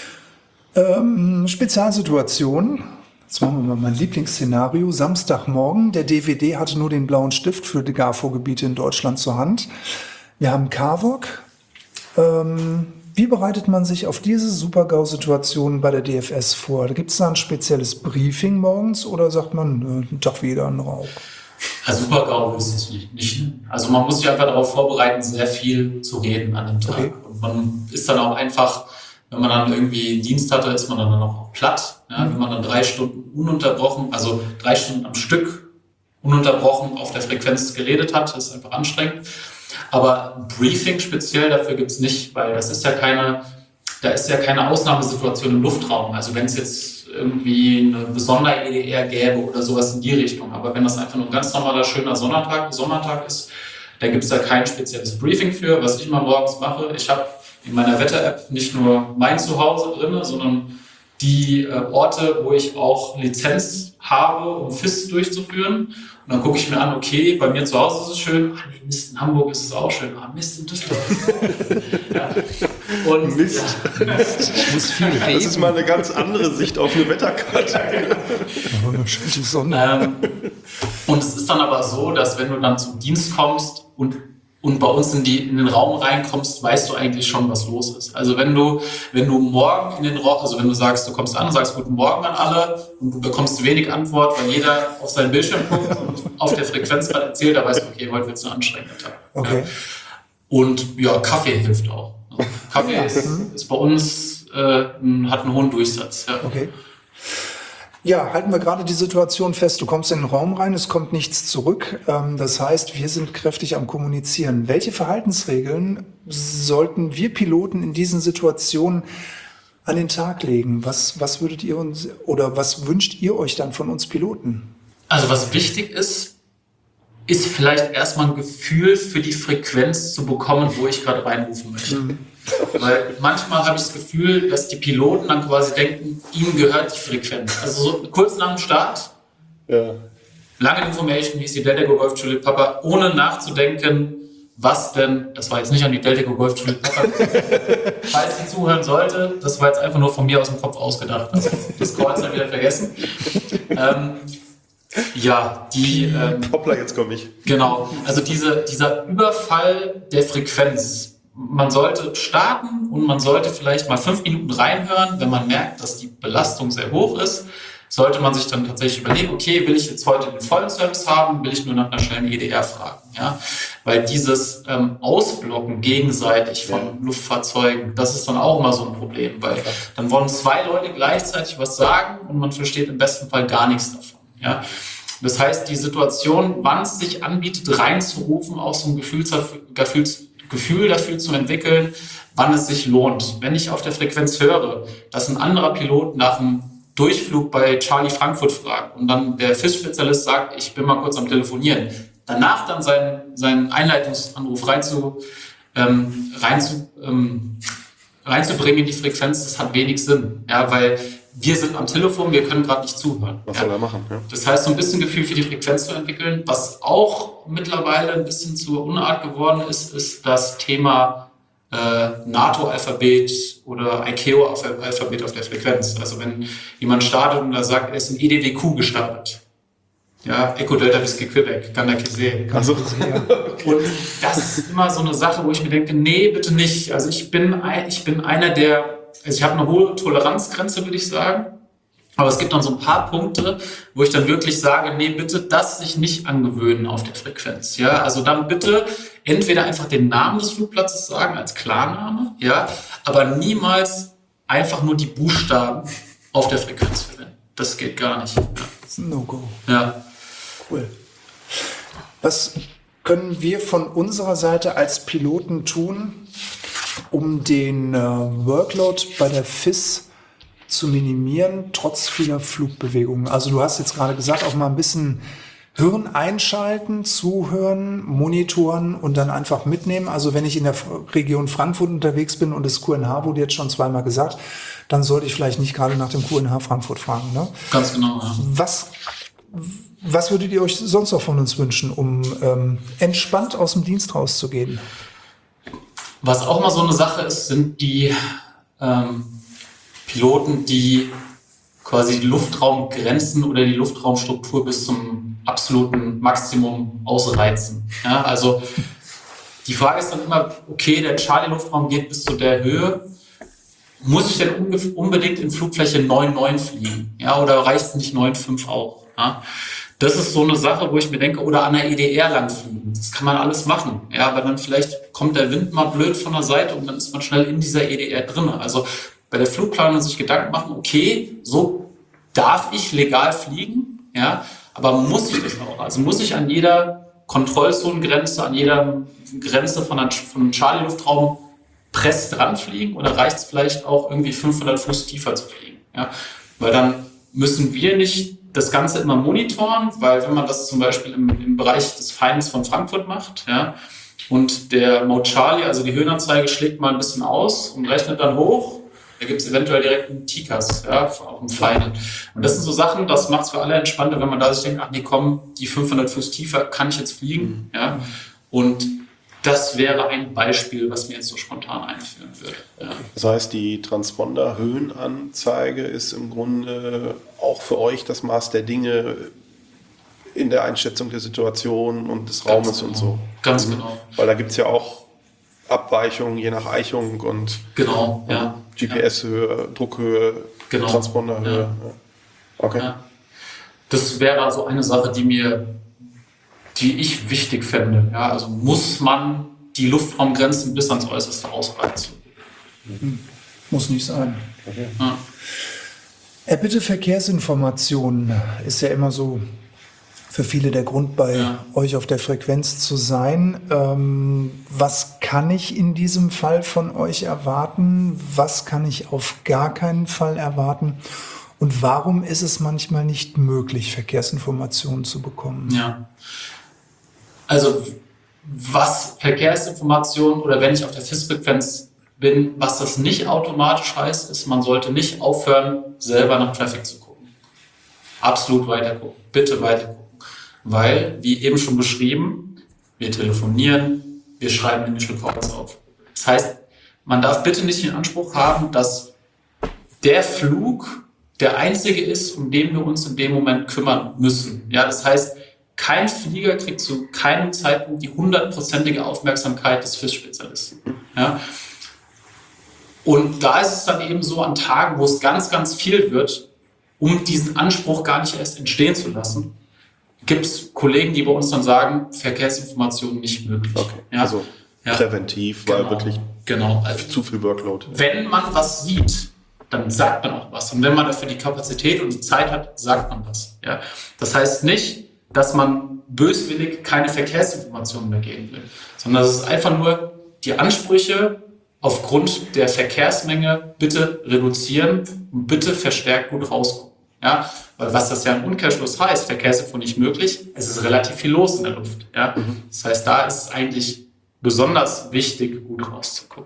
Ähm, Spezialsituation. Jetzt machen wir mal mein Lieblingsszenario. Samstagmorgen. Der D W D hatte nur den blauen Stift für die G A F O-Gebiete in Deutschland zur Hand. Wir haben C A V O C. Ähm, wie bereitet man sich auf diese Super-GAU-Situationen bei der D F S vor? Gibt es da ein spezielles Briefing morgens oder sagt man, nö, einen Tag wieder einen Rauch? Ja, Super-GAU ist es nicht, nicht. Also man muss sich einfach darauf vorbereiten, sehr viel zu reden an dem Tag. Okay. Und man ist dann auch einfach, wenn man dann irgendwie Dienst hatte, ist man dann auch platt. Ja, wenn man dann drei Stunden ununterbrochen, also drei Stunden am Stück ununterbrochen auf der Frequenz geredet hat, ist einfach anstrengend. Aber ein Briefing speziell dafür gibt's nicht, weil das ist ja keine, da ist ja keine Ausnahmesituation im Luftraum. Also wenn es jetzt irgendwie eine Besonder-E D R gäbe oder sowas in die Richtung. Aber wenn das einfach nur ein ganz normaler, schöner Sommertag, Sommertag ist, dann gibt's da kein spezielles Briefing für. Was ich mal morgens mache, ich habe in meiner Wetter-App nicht nur mein Zuhause drin, sondern die äh, Orte, wo ich auch Lizenz habe, um F I S durchzuführen. Und dann gucke ich mir an, okay, bei mir zu Hause ist es schön, ach, Mist, in Hamburg ist es auch schön, ah, Mist, in Düsseldorf. ja. Und, Mist. Ja, Mist. Ich muss viel reden. Das ist mal eine ganz andere Sicht auf eine Wetterkarte. Die Sonne. Ähm, und es ist dann aber so, dass wenn du dann zum Dienst kommst und und bei uns in, die, in den Raum reinkommst, weißt du eigentlich schon, was los ist. Also wenn du, wenn du morgen in den Raum, also wenn du sagst, du kommst an und sagst Guten Morgen an alle und du bekommst wenig Antwort, weil jeder auf seinen Bildschirm guckt und auf der Frequenz gerade erzählt, da weißt du, okay, heute wird es ein anstrengender Tag. Okay. Ja. Und ja, Kaffee hilft auch. Also, Kaffee ja. ist, ist bei uns, äh, hat einen hohen Durchsatz. Ja. Okay. Ja, halten wir gerade die Situation fest. Du kommst in den Raum rein, es kommt nichts zurück. Das heißt, wir sind kräftig am Kommunizieren. Welche Verhaltensregeln sollten wir Piloten in diesen Situationen an den Tag legen? Was, was würdet ihr uns oder was wünscht ihr euch dann von uns Piloten? Also was wichtig ist, ist vielleicht erstmal ein Gefühl für die Frequenz zu bekommen, wo ich gerade reinrufen möchte. Mhm. Weil manchmal habe ich das Gefühl, dass die Piloten dann quasi denken, ihnen gehört die Frequenz. Also so kurz nach dem Start, ja. lange Information, hieß die Delta Echo Golf Juliet Papa, ohne nachzudenken, was denn, das war jetzt nicht an die Delta Echo Golf Juliet Papa, falls sie zuhören sollte, das war jetzt einfach nur von mir aus dem Kopf ausgedacht. Also das Kreuz dann wieder vergessen. Ähm, ja, die... Ähm, Hoppla, jetzt komme ich. Genau, also diese, dieser Überfall der Frequenz. Man sollte starten und man sollte vielleicht mal fünf Minuten reinhören. Wenn man merkt, dass die Belastung sehr hoch ist, sollte man sich dann tatsächlich überlegen, okay, will ich jetzt heute den vollen Service haben, will ich nur nach einer schnellen E D R fragen. Ja? Weil dieses ähm, Ausblocken gegenseitig von ja. Luftfahrzeugen, das ist dann auch immer so ein Problem, weil ja. dann wollen zwei Leute gleichzeitig was sagen und man versteht im besten Fall gar nichts davon. Ja? Das heißt, die Situation, wann es sich anbietet, reinzurufen, auch so ein Gefühls, Gefühls Gefühl dafür zu entwickeln, wann es sich lohnt. Wenn ich auf der Frequenz höre, dass ein anderer Pilot nach einem Durchflug bei Charlie Frankfurt fragt und dann der F I S-Spezialist sagt, ich bin mal kurz am Telefonieren, danach dann seinen, seinen Einleitungsanruf reinzu, ähm, reinzu, ähm, reinzubringen in die Frequenz, das hat wenig Sinn. Ja, weil wir sind am Telefon, wir können gerade nicht zuhören. Was ja. soll er machen? Ja. Das heißt, so ein bisschen Gefühl für die Frequenz zu entwickeln. Was auch mittlerweile ein bisschen zur Unart geworden ist, ist das Thema äh, NATO-Alphabet oder I C A O-Alphabet auf der Frequenz. Also wenn jemand startet und da sagt, er ist in E D W Q gestartet, Ja, Echo Delta Whisky Quebec, Gandakesee. Also, Und das ist immer so eine Sache, wo ich mir denke, nee, bitte nicht. Also ich bin, ein, ich bin einer der, also ich habe eine hohe Toleranzgrenze, würde ich sagen. Aber es gibt dann so ein paar Punkte, wo ich dann wirklich sage, nee, bitte das sich nicht angewöhnen auf der Frequenz. Ja, also dann bitte entweder einfach den Namen des Flugplatzes sagen als Klarname, ja, aber niemals einfach nur die Buchstaben auf der Frequenz verwenden. Das geht gar nicht. Ja. Das ist ein No-Go. Ja. Cool. Was können wir von unserer Seite als Piloten tun, um den äh, Workload bei der F I S zu minimieren, trotz vieler Flugbewegungen? Also du hast jetzt gerade gesagt, auch mal ein bisschen Hirn einschalten, zuhören, monitoren und dann einfach mitnehmen. Also wenn ich in der Region Frankfurt unterwegs bin und das Q N H wurde jetzt schon zweimal gesagt, dann sollte ich vielleicht nicht gerade nach dem Q N H Frankfurt fragen. Ne? Ganz genau, ja. Was, was würdet ihr euch sonst noch von uns wünschen, um ähm, entspannt aus dem Dienst rauszugehen? Was auch mal so eine Sache ist, sind die ähm, Piloten, die quasi die Luftraumgrenzen oder die Luftraumstruktur bis zum absoluten Maximum ausreizen. Ja, also die Frage ist dann immer, okay, der Charlie-Luftraum geht bis zu der Höhe. Muss ich denn unbedingt in Flugfläche neun Komma neun fliegen? Ja, oder reicht es nicht neun Komma fünf auch? Ja, das ist so eine Sache, wo ich mir denke, oder an der E D R lang fliegen. Das kann man alles machen. Ja, aber dann vielleicht kommt der Wind mal blöd von der Seite und dann ist man schnell in dieser E D R drin. Also bei der Flugplanung sich Gedanken machen, okay, so darf ich legal fliegen, ja, aber muss ich das auch? Also muss ich an jeder Kontrollzonengrenze, an jeder Grenze von einem von Charlie-Luftraum press dran fliegen oder reicht es vielleicht auch irgendwie fünfhundert Fuß tiefer zu fliegen? Ja? Weil dann müssen wir nicht das Ganze immer monitoren, weil wenn man das zum Beispiel im, im Bereich des Feindes von Frankfurt macht, ja, und der Mode Charlie, also die Höhenanzeige, schlägt mal ein bisschen aus und rechnet dann hoch, da gibt es eventuell direkt einen T C A S, ja, auf dem Final. Und das sind so Sachen, das macht es für alle entspannter, wenn man da sich denkt, ach nee, komm, die fünfhundert Fuß tiefer kann ich jetzt fliegen. Ja? Und das wäre ein Beispiel, was mir jetzt so spontan einführen würde. Ja. Das heißt, die Transponder-Höhenanzeige ist im Grunde auch für euch das Maß der Dinge in der Einschätzung der Situation und des Raumes Ganz und genau. so. Ganz genau. Weil da gibt es ja auch Abweichungen je nach Eichung und Genau, ja. G P S-Höhe, Druckhöhe, Genau. Transponderhöhe. Ja. Okay. Ja. Das wäre also eine Sache, die mir, die ich wichtig fände. Ja, also muss man die Luftraumgrenzen bis ans Äußerste ausreizen. Muss nicht sein. Okay. Ja. Erbitte Verkehrsinformationen ist ja immer so für viele der Grund, bei Ja. euch auf der Frequenz zu sein. Ähm, was kann ich in diesem Fall von euch erwarten? Was kann ich auf gar keinen Fall erwarten? Und warum ist es manchmal nicht möglich, Verkehrsinformationen zu bekommen? Ja. Also was Verkehrsinformationen oder wenn ich auf der F I S-Frequenz bin, was das nicht automatisch heißt, ist, man sollte nicht aufhören, selber nach Traffic zu gucken. Absolut weiter gucken. Bitte weiter gucken. Weil, wie eben schon beschrieben, wir telefonieren, wir schreiben Initial Calls auf. Das heißt, man darf bitte nicht den Anspruch haben, dass der Flug der einzige ist, um den wir uns in dem Moment kümmern müssen. Ja, das heißt, kein Flieger kriegt zu keinem Zeitpunkt die hundertprozentige Aufmerksamkeit des F I S-Spezialisten. Ja. Und da ist es dann eben so an Tagen, wo es ganz, ganz viel wird, um diesen Anspruch gar nicht erst entstehen zu lassen, gibt es Kollegen, die bei uns dann sagen, Verkehrsinformationen nicht möglich. Okay. Ja. Also Ja. präventiv, Genau. weil wirklich Genau. Also, zu viel Workload. wenn man was sieht, dann sagt man auch was. Und wenn man dafür die Kapazität und die Zeit hat, sagt man das. Ja. Das heißt nicht, dass man böswillig keine Verkehrsinformationen mehr geben will, sondern es ist einfach nur die Ansprüche aufgrund der Verkehrsmenge bitte reduzieren und bitte verstärkt gut rausgucken. Ja, weil was das ja im Umkehrschluss heißt, Verkehrsinfo nicht möglich, es ist relativ viel los in der Luft. Ja? Mhm. Das heißt, da ist es eigentlich besonders wichtig, gut rauszugucken.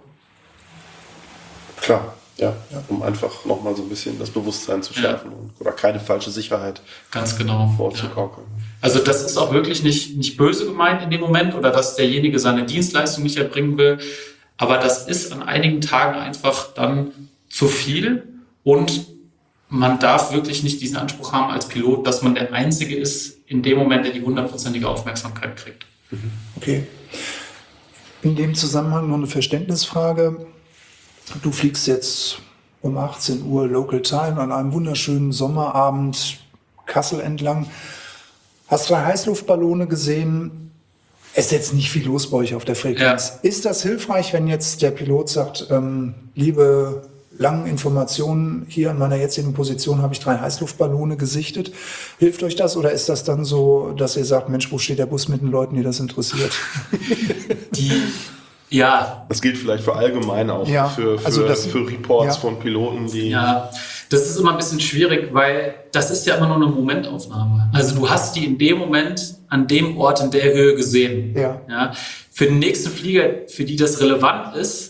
Klar, ja, ja. Um einfach nochmal so ein bisschen das Bewusstsein zu schärfen ja. oder keine falsche Sicherheit ganz genau vorzukaukeln. Ja. Also das ist auch wirklich nicht, nicht böse gemeint in dem Moment oder dass derjenige seine Dienstleistung nicht erbringen will, aber das ist an einigen Tagen einfach dann zu viel und man darf wirklich nicht diesen Anspruch haben als Pilot, dass man der Einzige ist, in dem Moment, der die hundertprozentige Aufmerksamkeit kriegt. Okay. In dem Zusammenhang noch eine Verständnisfrage. Du fliegst jetzt um achtzehn Uhr Local Time an einem wunderschönen Sommerabend Kassel entlang. Hast drei Heißluftballone gesehen. Es ist jetzt nicht viel los bei euch auf der Frequenz. Ja. Ist das hilfreich, wenn jetzt der Pilot sagt, ähm, liebe langen Informationen, hier an meiner jetzigen Position habe ich drei Heißluftballone gesichtet. Hilft euch das oder ist das dann so, dass ihr sagt, Mensch, wo steht der Bus mit den Leuten, die das interessiert? Die, ja. Das gilt vielleicht für allgemein auch, Ja, für, für, also das- für Reports ja. von Piloten, die... Ja, das ist immer ein bisschen schwierig, weil das ist ja immer nur eine Momentaufnahme. Also du hast die in dem Moment an dem Ort in der Höhe gesehen. Ja. Ja. Für den nächsten Flieger, für die das relevant ist,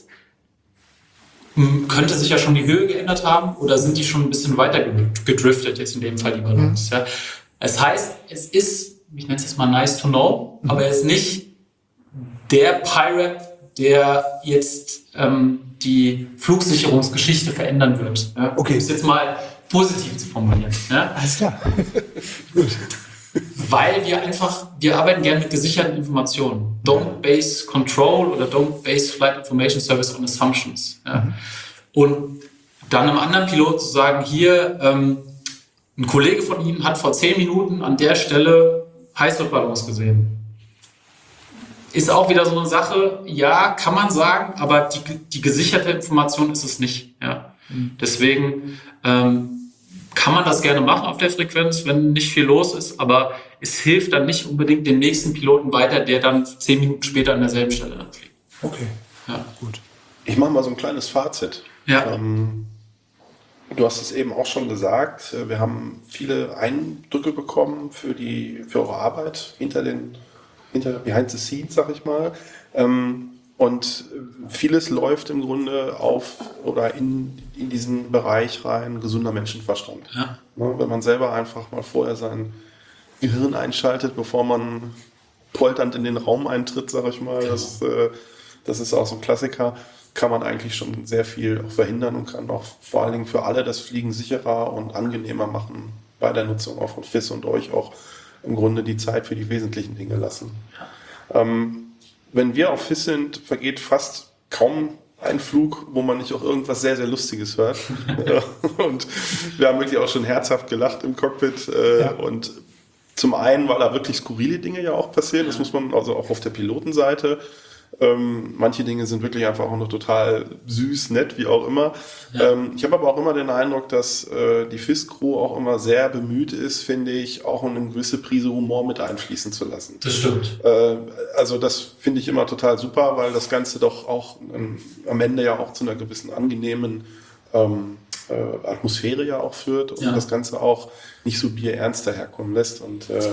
m, könnte sich ja schon die Höhe geändert haben oder sind die schon ein bisschen weiter gedriftet, jetzt in dem Fall die Ballons. Ja. Es heißt, es ist, ich nenne es jetzt mal nice to know, aber er ist nicht der Pirate, der jetzt ähm, die Flugsicherungsgeschichte verändern wird. Ja? Okay. Um es jetzt mal positiv zu formulieren. Ja? Alles klar. Gut. Weil wir einfach, wir arbeiten gerne mit gesicherten Informationen. Don't base control oder don't base flight information service on assumptions. Ja? Mhm. Und dann einem anderen Pilot zu sagen, hier, ähm, ein Kollege von Ihnen hat vor zehn Minuten an der Stelle Heißluftballons gesehen. Ist auch wieder so eine Sache, ja, kann man sagen, aber die, die gesicherte Information ist es nicht. Ja. Mhm. Deswegen ähm, kann man das gerne machen auf der Frequenz, wenn nicht viel los ist, aber es hilft dann nicht unbedingt dem nächsten Piloten weiter, der dann zehn Minuten später an derselben Stelle dann fliegt. Okay, ja. Gut. Ich mache mal so ein kleines Fazit. Ja. Ähm, du hast es eben auch schon gesagt, wir haben viele Eindrücke bekommen für, die, für eure Arbeit hinter den hinter behind the scenes, sag ich mal. Ähm, und vieles läuft im Grunde auf oder in, in diesen Bereich rein, gesunder Menschenverstand. Ja. Ne, wenn man selber einfach mal vorher sein Gehirn einschaltet, bevor man polternd in den Raum eintritt, sag ich mal, genau. das, äh, das ist auch so ein Klassiker, kann man eigentlich schon sehr viel auch verhindern und kann auch vor allen Dingen für alle das Fliegen sicherer und angenehmer machen bei der Nutzung auch von F I S und euch auch im Grunde die Zeit für die wesentlichen Dinge lassen. Ja. Ähm, wenn wir auf F I S sind, vergeht fast kaum ein Flug, wo man nicht auch irgendwas sehr, sehr Lustiges hört. Und wir haben wirklich auch schon herzhaft gelacht im Cockpit. Äh, ja. Und zum einen, weil da wirklich skurrile Dinge ja auch passieren, ja. Das muss man also auch auf der Pilotenseite. Ähm, manche Dinge sind wirklich einfach auch noch total süß, nett, wie auch immer. Ja. Ähm, ich habe aber auch immer den Eindruck, dass äh, die F I S-Crew auch immer sehr bemüht ist, finde ich, auch eine gewisse Prise Humor mit einfließen zu lassen. Das stimmt. Äh, also das finde ich immer total super, weil das Ganze doch auch ähm, am Ende ja auch zu einer gewissen angenehmen ähm, äh, Atmosphäre ja auch führt und ja. das Ganze auch nicht so bierernst daherkommen lässt. Und äh,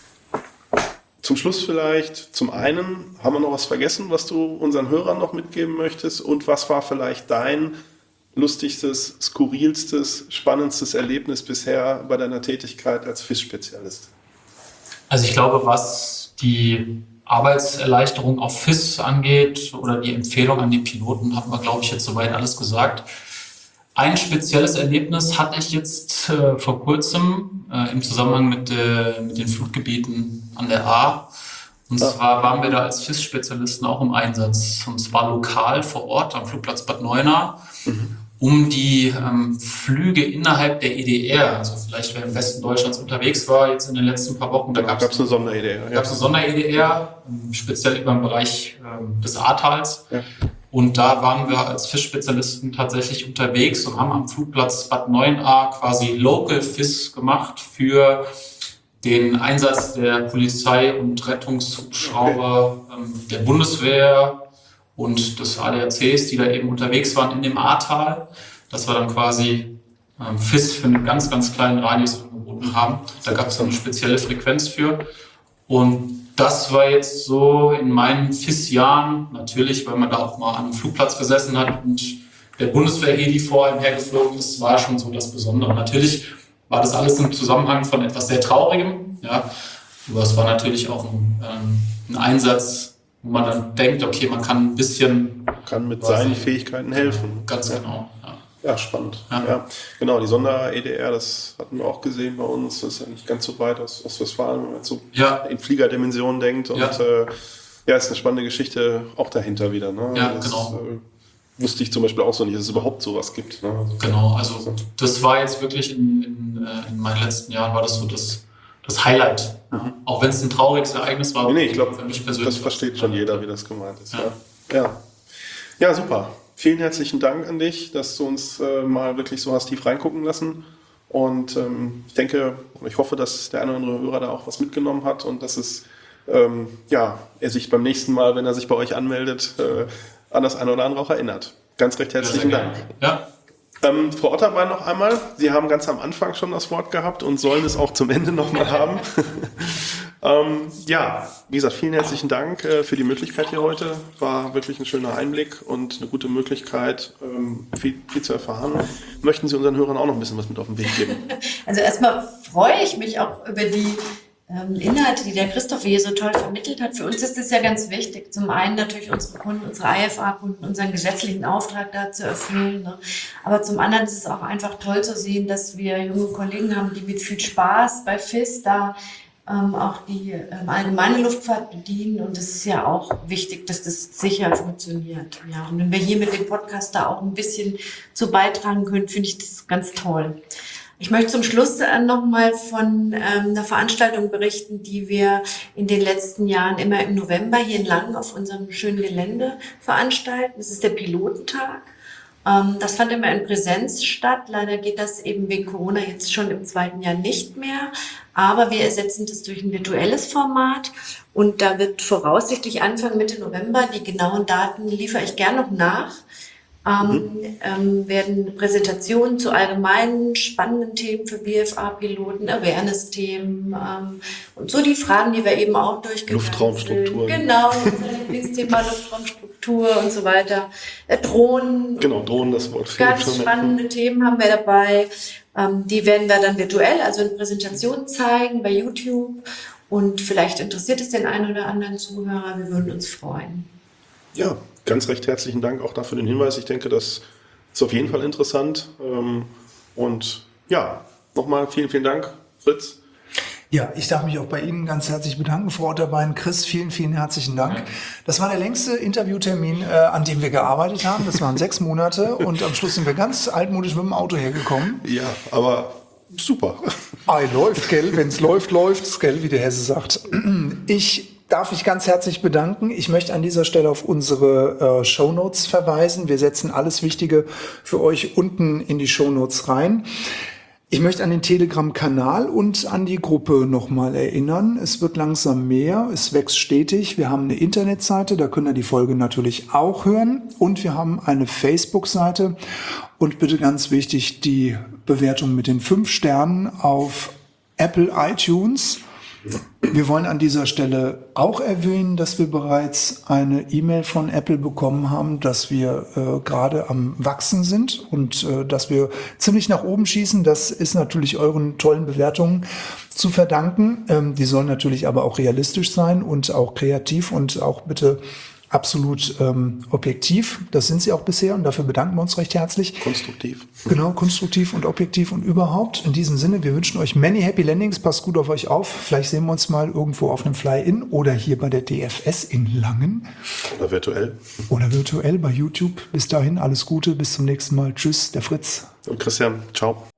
zum Schluss vielleicht, zum einen, haben wir noch was vergessen, was du unseren Hörern noch mitgeben möchtest? Und was war vielleicht dein lustigstes, skurrilstes, spannendstes Erlebnis bisher bei deiner Tätigkeit als F I S-Spezialist? Also ich glaube, was die Arbeitserleichterung auf F I S angeht oder die Empfehlung an die Piloten, haben wir, glaube ich, jetzt soweit alles gesagt. Ein spezielles Erlebnis hatte ich jetzt äh, vor kurzem äh, im Zusammenhang mit, äh, mit den Flutgebieten an der A. Und ja. zwar waren wir da als F I S-Spezialisten auch im Einsatz. Und zwar lokal vor Ort am Flugplatz Bad Neuenahr, mhm. um die ähm, Flüge innerhalb der E D R, also vielleicht wer im Westen Deutschlands unterwegs war, jetzt in den letzten paar Wochen, da gab es eine Sonder-E D R. Da gab es eine Sonder-E D R, speziell über den Bereich ähm, des Ahrtals. Ja. Und da waren wir als F I S-Spezialisten tatsächlich unterwegs und haben am Flugplatz Bad Neuenahr quasi Local F I S gemacht für den Einsatz der Polizei und Rettungshubschrauber okay. ähm, der Bundeswehr und des A D A Cs, die da eben unterwegs waren in dem Ahrtal. Das war dann quasi ähm, F I S für einen ganz, ganz kleinen Radius angeboten haben. Da gab es dann eine spezielle Frequenz für. Und das war jetzt so in meinen F I S-Jahren, natürlich, weil man da auch mal an einem Flugplatz gesessen hat und der Bundeswehr-Heli vor einem hergeflogen ist, war schon so das Besondere. Natürlich war das alles im Zusammenhang von etwas sehr Traurigem, ja, aber es war natürlich auch ein, ähm, ein Einsatz, wo man dann denkt, okay, man kann ein bisschen... Kann mit seinen Fähigkeiten helfen. Ganz genau, ja. Ja, spannend. Ja. Ja. Genau, die Sonder-E D R, das hatten wir auch gesehen bei uns. Das ist ja nicht ganz so weit aus Ostwestfalen, wenn man jetzt so Ja. in Fliegerdimensionen denkt. Und Ja. äh, ja, ist eine spannende Geschichte auch dahinter wieder. Ne? Ja, das, genau. Äh, wusste ich zum Beispiel auch so nicht, dass es überhaupt sowas gibt. Ne? Also, Genau, also das war jetzt wirklich in, in, äh, in meinen letzten Jahren war das so das, das Highlight. Mhm. Auch wenn es ein trauriges Ereignis war. Nee, nee, ich glaube, für mich persönlich. das versteht schon jeder, wie das gemeint ist. Ja. Ja, ja. Ja, super. Vielen herzlichen Dank an dich, dass du uns äh, mal wirklich so hast tief reingucken lassen. Und ähm, ich denke, ich hoffe, dass der eine oder andere Hörer da auch was mitgenommen hat und dass es, ähm, ja, er sich beim nächsten Mal, wenn er sich bei euch anmeldet, äh, an das eine oder andere auch erinnert. Ganz recht herzlichen sehr Dank. Ja. Ähm, Frau Otterbein noch einmal. Sie haben ganz am Anfang schon das Wort gehabt und sollen es auch zum Ende nochmal haben. ähm, ja, wie gesagt, vielen herzlichen Dank äh, für die Möglichkeit hier heute. War wirklich ein schöner Einblick und eine gute Möglichkeit, ähm, viel, viel zu erfahren. Möchten Sie unseren Hörern auch noch ein bisschen was mit auf den Weg geben? Also erstmal freue ich mich auch über die ähm, Inhalte, die der Christoph hier so toll vermittelt hat. Für uns ist es ja ganz wichtig, zum einen natürlich unsere Kunden, unsere I F A-Kunden, unseren gesetzlichen Auftrag da zu erfüllen. Ne? Aber zum anderen ist es auch einfach toll zu sehen, dass wir junge Kollegen haben, die mit viel Spaß bei F I S da ähm, auch die ähm, allgemeine Luftfahrt bedienen. Und es ist ja auch wichtig, dass das sicher funktioniert. Ja, und wenn wir hier mit dem Podcast da auch ein bisschen zu beitragen können, finde ich das ganz toll. Ich möchte zum Schluss nochmal von ähm, einer Veranstaltung berichten, die wir in den letzten Jahren immer im November hier in Langen auf unserem schönen Gelände veranstalten. Das ist der Pilotentag. Ähm, das fand immer in Präsenz statt. Leider geht das eben wegen Corona jetzt schon im zweiten Jahr nicht mehr. Aber wir ersetzen das durch ein virtuelles Format. Und da wird voraussichtlich Anfang Mitte November, die genauen Daten liefere ich gern noch nach, Ähm, mhm. ähm, werden Präsentationen zu allgemeinen spannenden Themen für B F A-Piloten, Awareness-Themen ähm, und so die Fragen, die wir eben auch durchgegangen sind. Lufttraumstrukturen. Genau, unser Lieblingsthema Luftraumstruktur und so weiter. Äh, Drohnen. Genau, Drohnen, das Wort. Ganz schon spannende ne? Themen haben wir dabei. Ähm, die werden wir dann virtuell, also in Präsentationen zeigen bei YouTube. Und vielleicht interessiert es den einen oder anderen Zuhörer. Wir würden uns freuen. Ja, ganz recht herzlichen Dank auch dafür den Hinweis. Ich denke, das ist auf jeden Fall interessant. Und ja, nochmal vielen, vielen Dank, Fritz. Ja, ich darf mich auch bei Ihnen ganz herzlich bedanken, Frau Otterbein. Chris, vielen, vielen herzlichen Dank. Das war der längste Interviewtermin, äh, an dem wir gearbeitet haben. Das waren sechs Monate und am Schluss sind wir ganz altmodisch mit dem Auto hergekommen. Ja, aber super. Ei, läuft, gell? Wenn's läuft, läuft's, gell, wie der Hesse sagt. Ich darf mich ganz herzlich bedanken. Ich möchte an dieser Stelle auf unsere äh, Shownotes verweisen. Wir setzen alles Wichtige für euch unten in die Shownotes rein. Ich möchte an den Telegram-Kanal und an die Gruppe nochmal erinnern. Es wird langsam mehr, es wächst stetig. Wir haben eine Internetseite, da könnt ihr die Folge natürlich auch hören. Und wir haben eine Facebook-Seite. Und bitte ganz wichtig, die Bewertung mit den fünf Sternen auf Apple iTunes. Wir wollen an dieser Stelle auch erwähnen, dass wir bereits eine E-Mail von Apple bekommen haben, dass wir äh, gerade am Wachsen sind und äh, dass wir ziemlich nach oben schießen. Das ist natürlich euren tollen Bewertungen zu verdanken. Ähm, die sollen natürlich aber auch realistisch sein und auch kreativ und auch bitte absolut ähm, objektiv. Das sind sie auch bisher und dafür bedanken wir uns recht herzlich. Konstruktiv. Genau, konstruktiv und objektiv und überhaupt. In diesem Sinne, wir wünschen euch many happy landings. Passt gut auf euch auf. Vielleicht sehen wir uns mal irgendwo auf einem Fly-In oder hier bei der D F S in Langen. Oder virtuell. Oder virtuell bei YouTube. Bis dahin, alles Gute, bis zum nächsten Mal. Tschüss, der Fritz. Und Christian, ciao.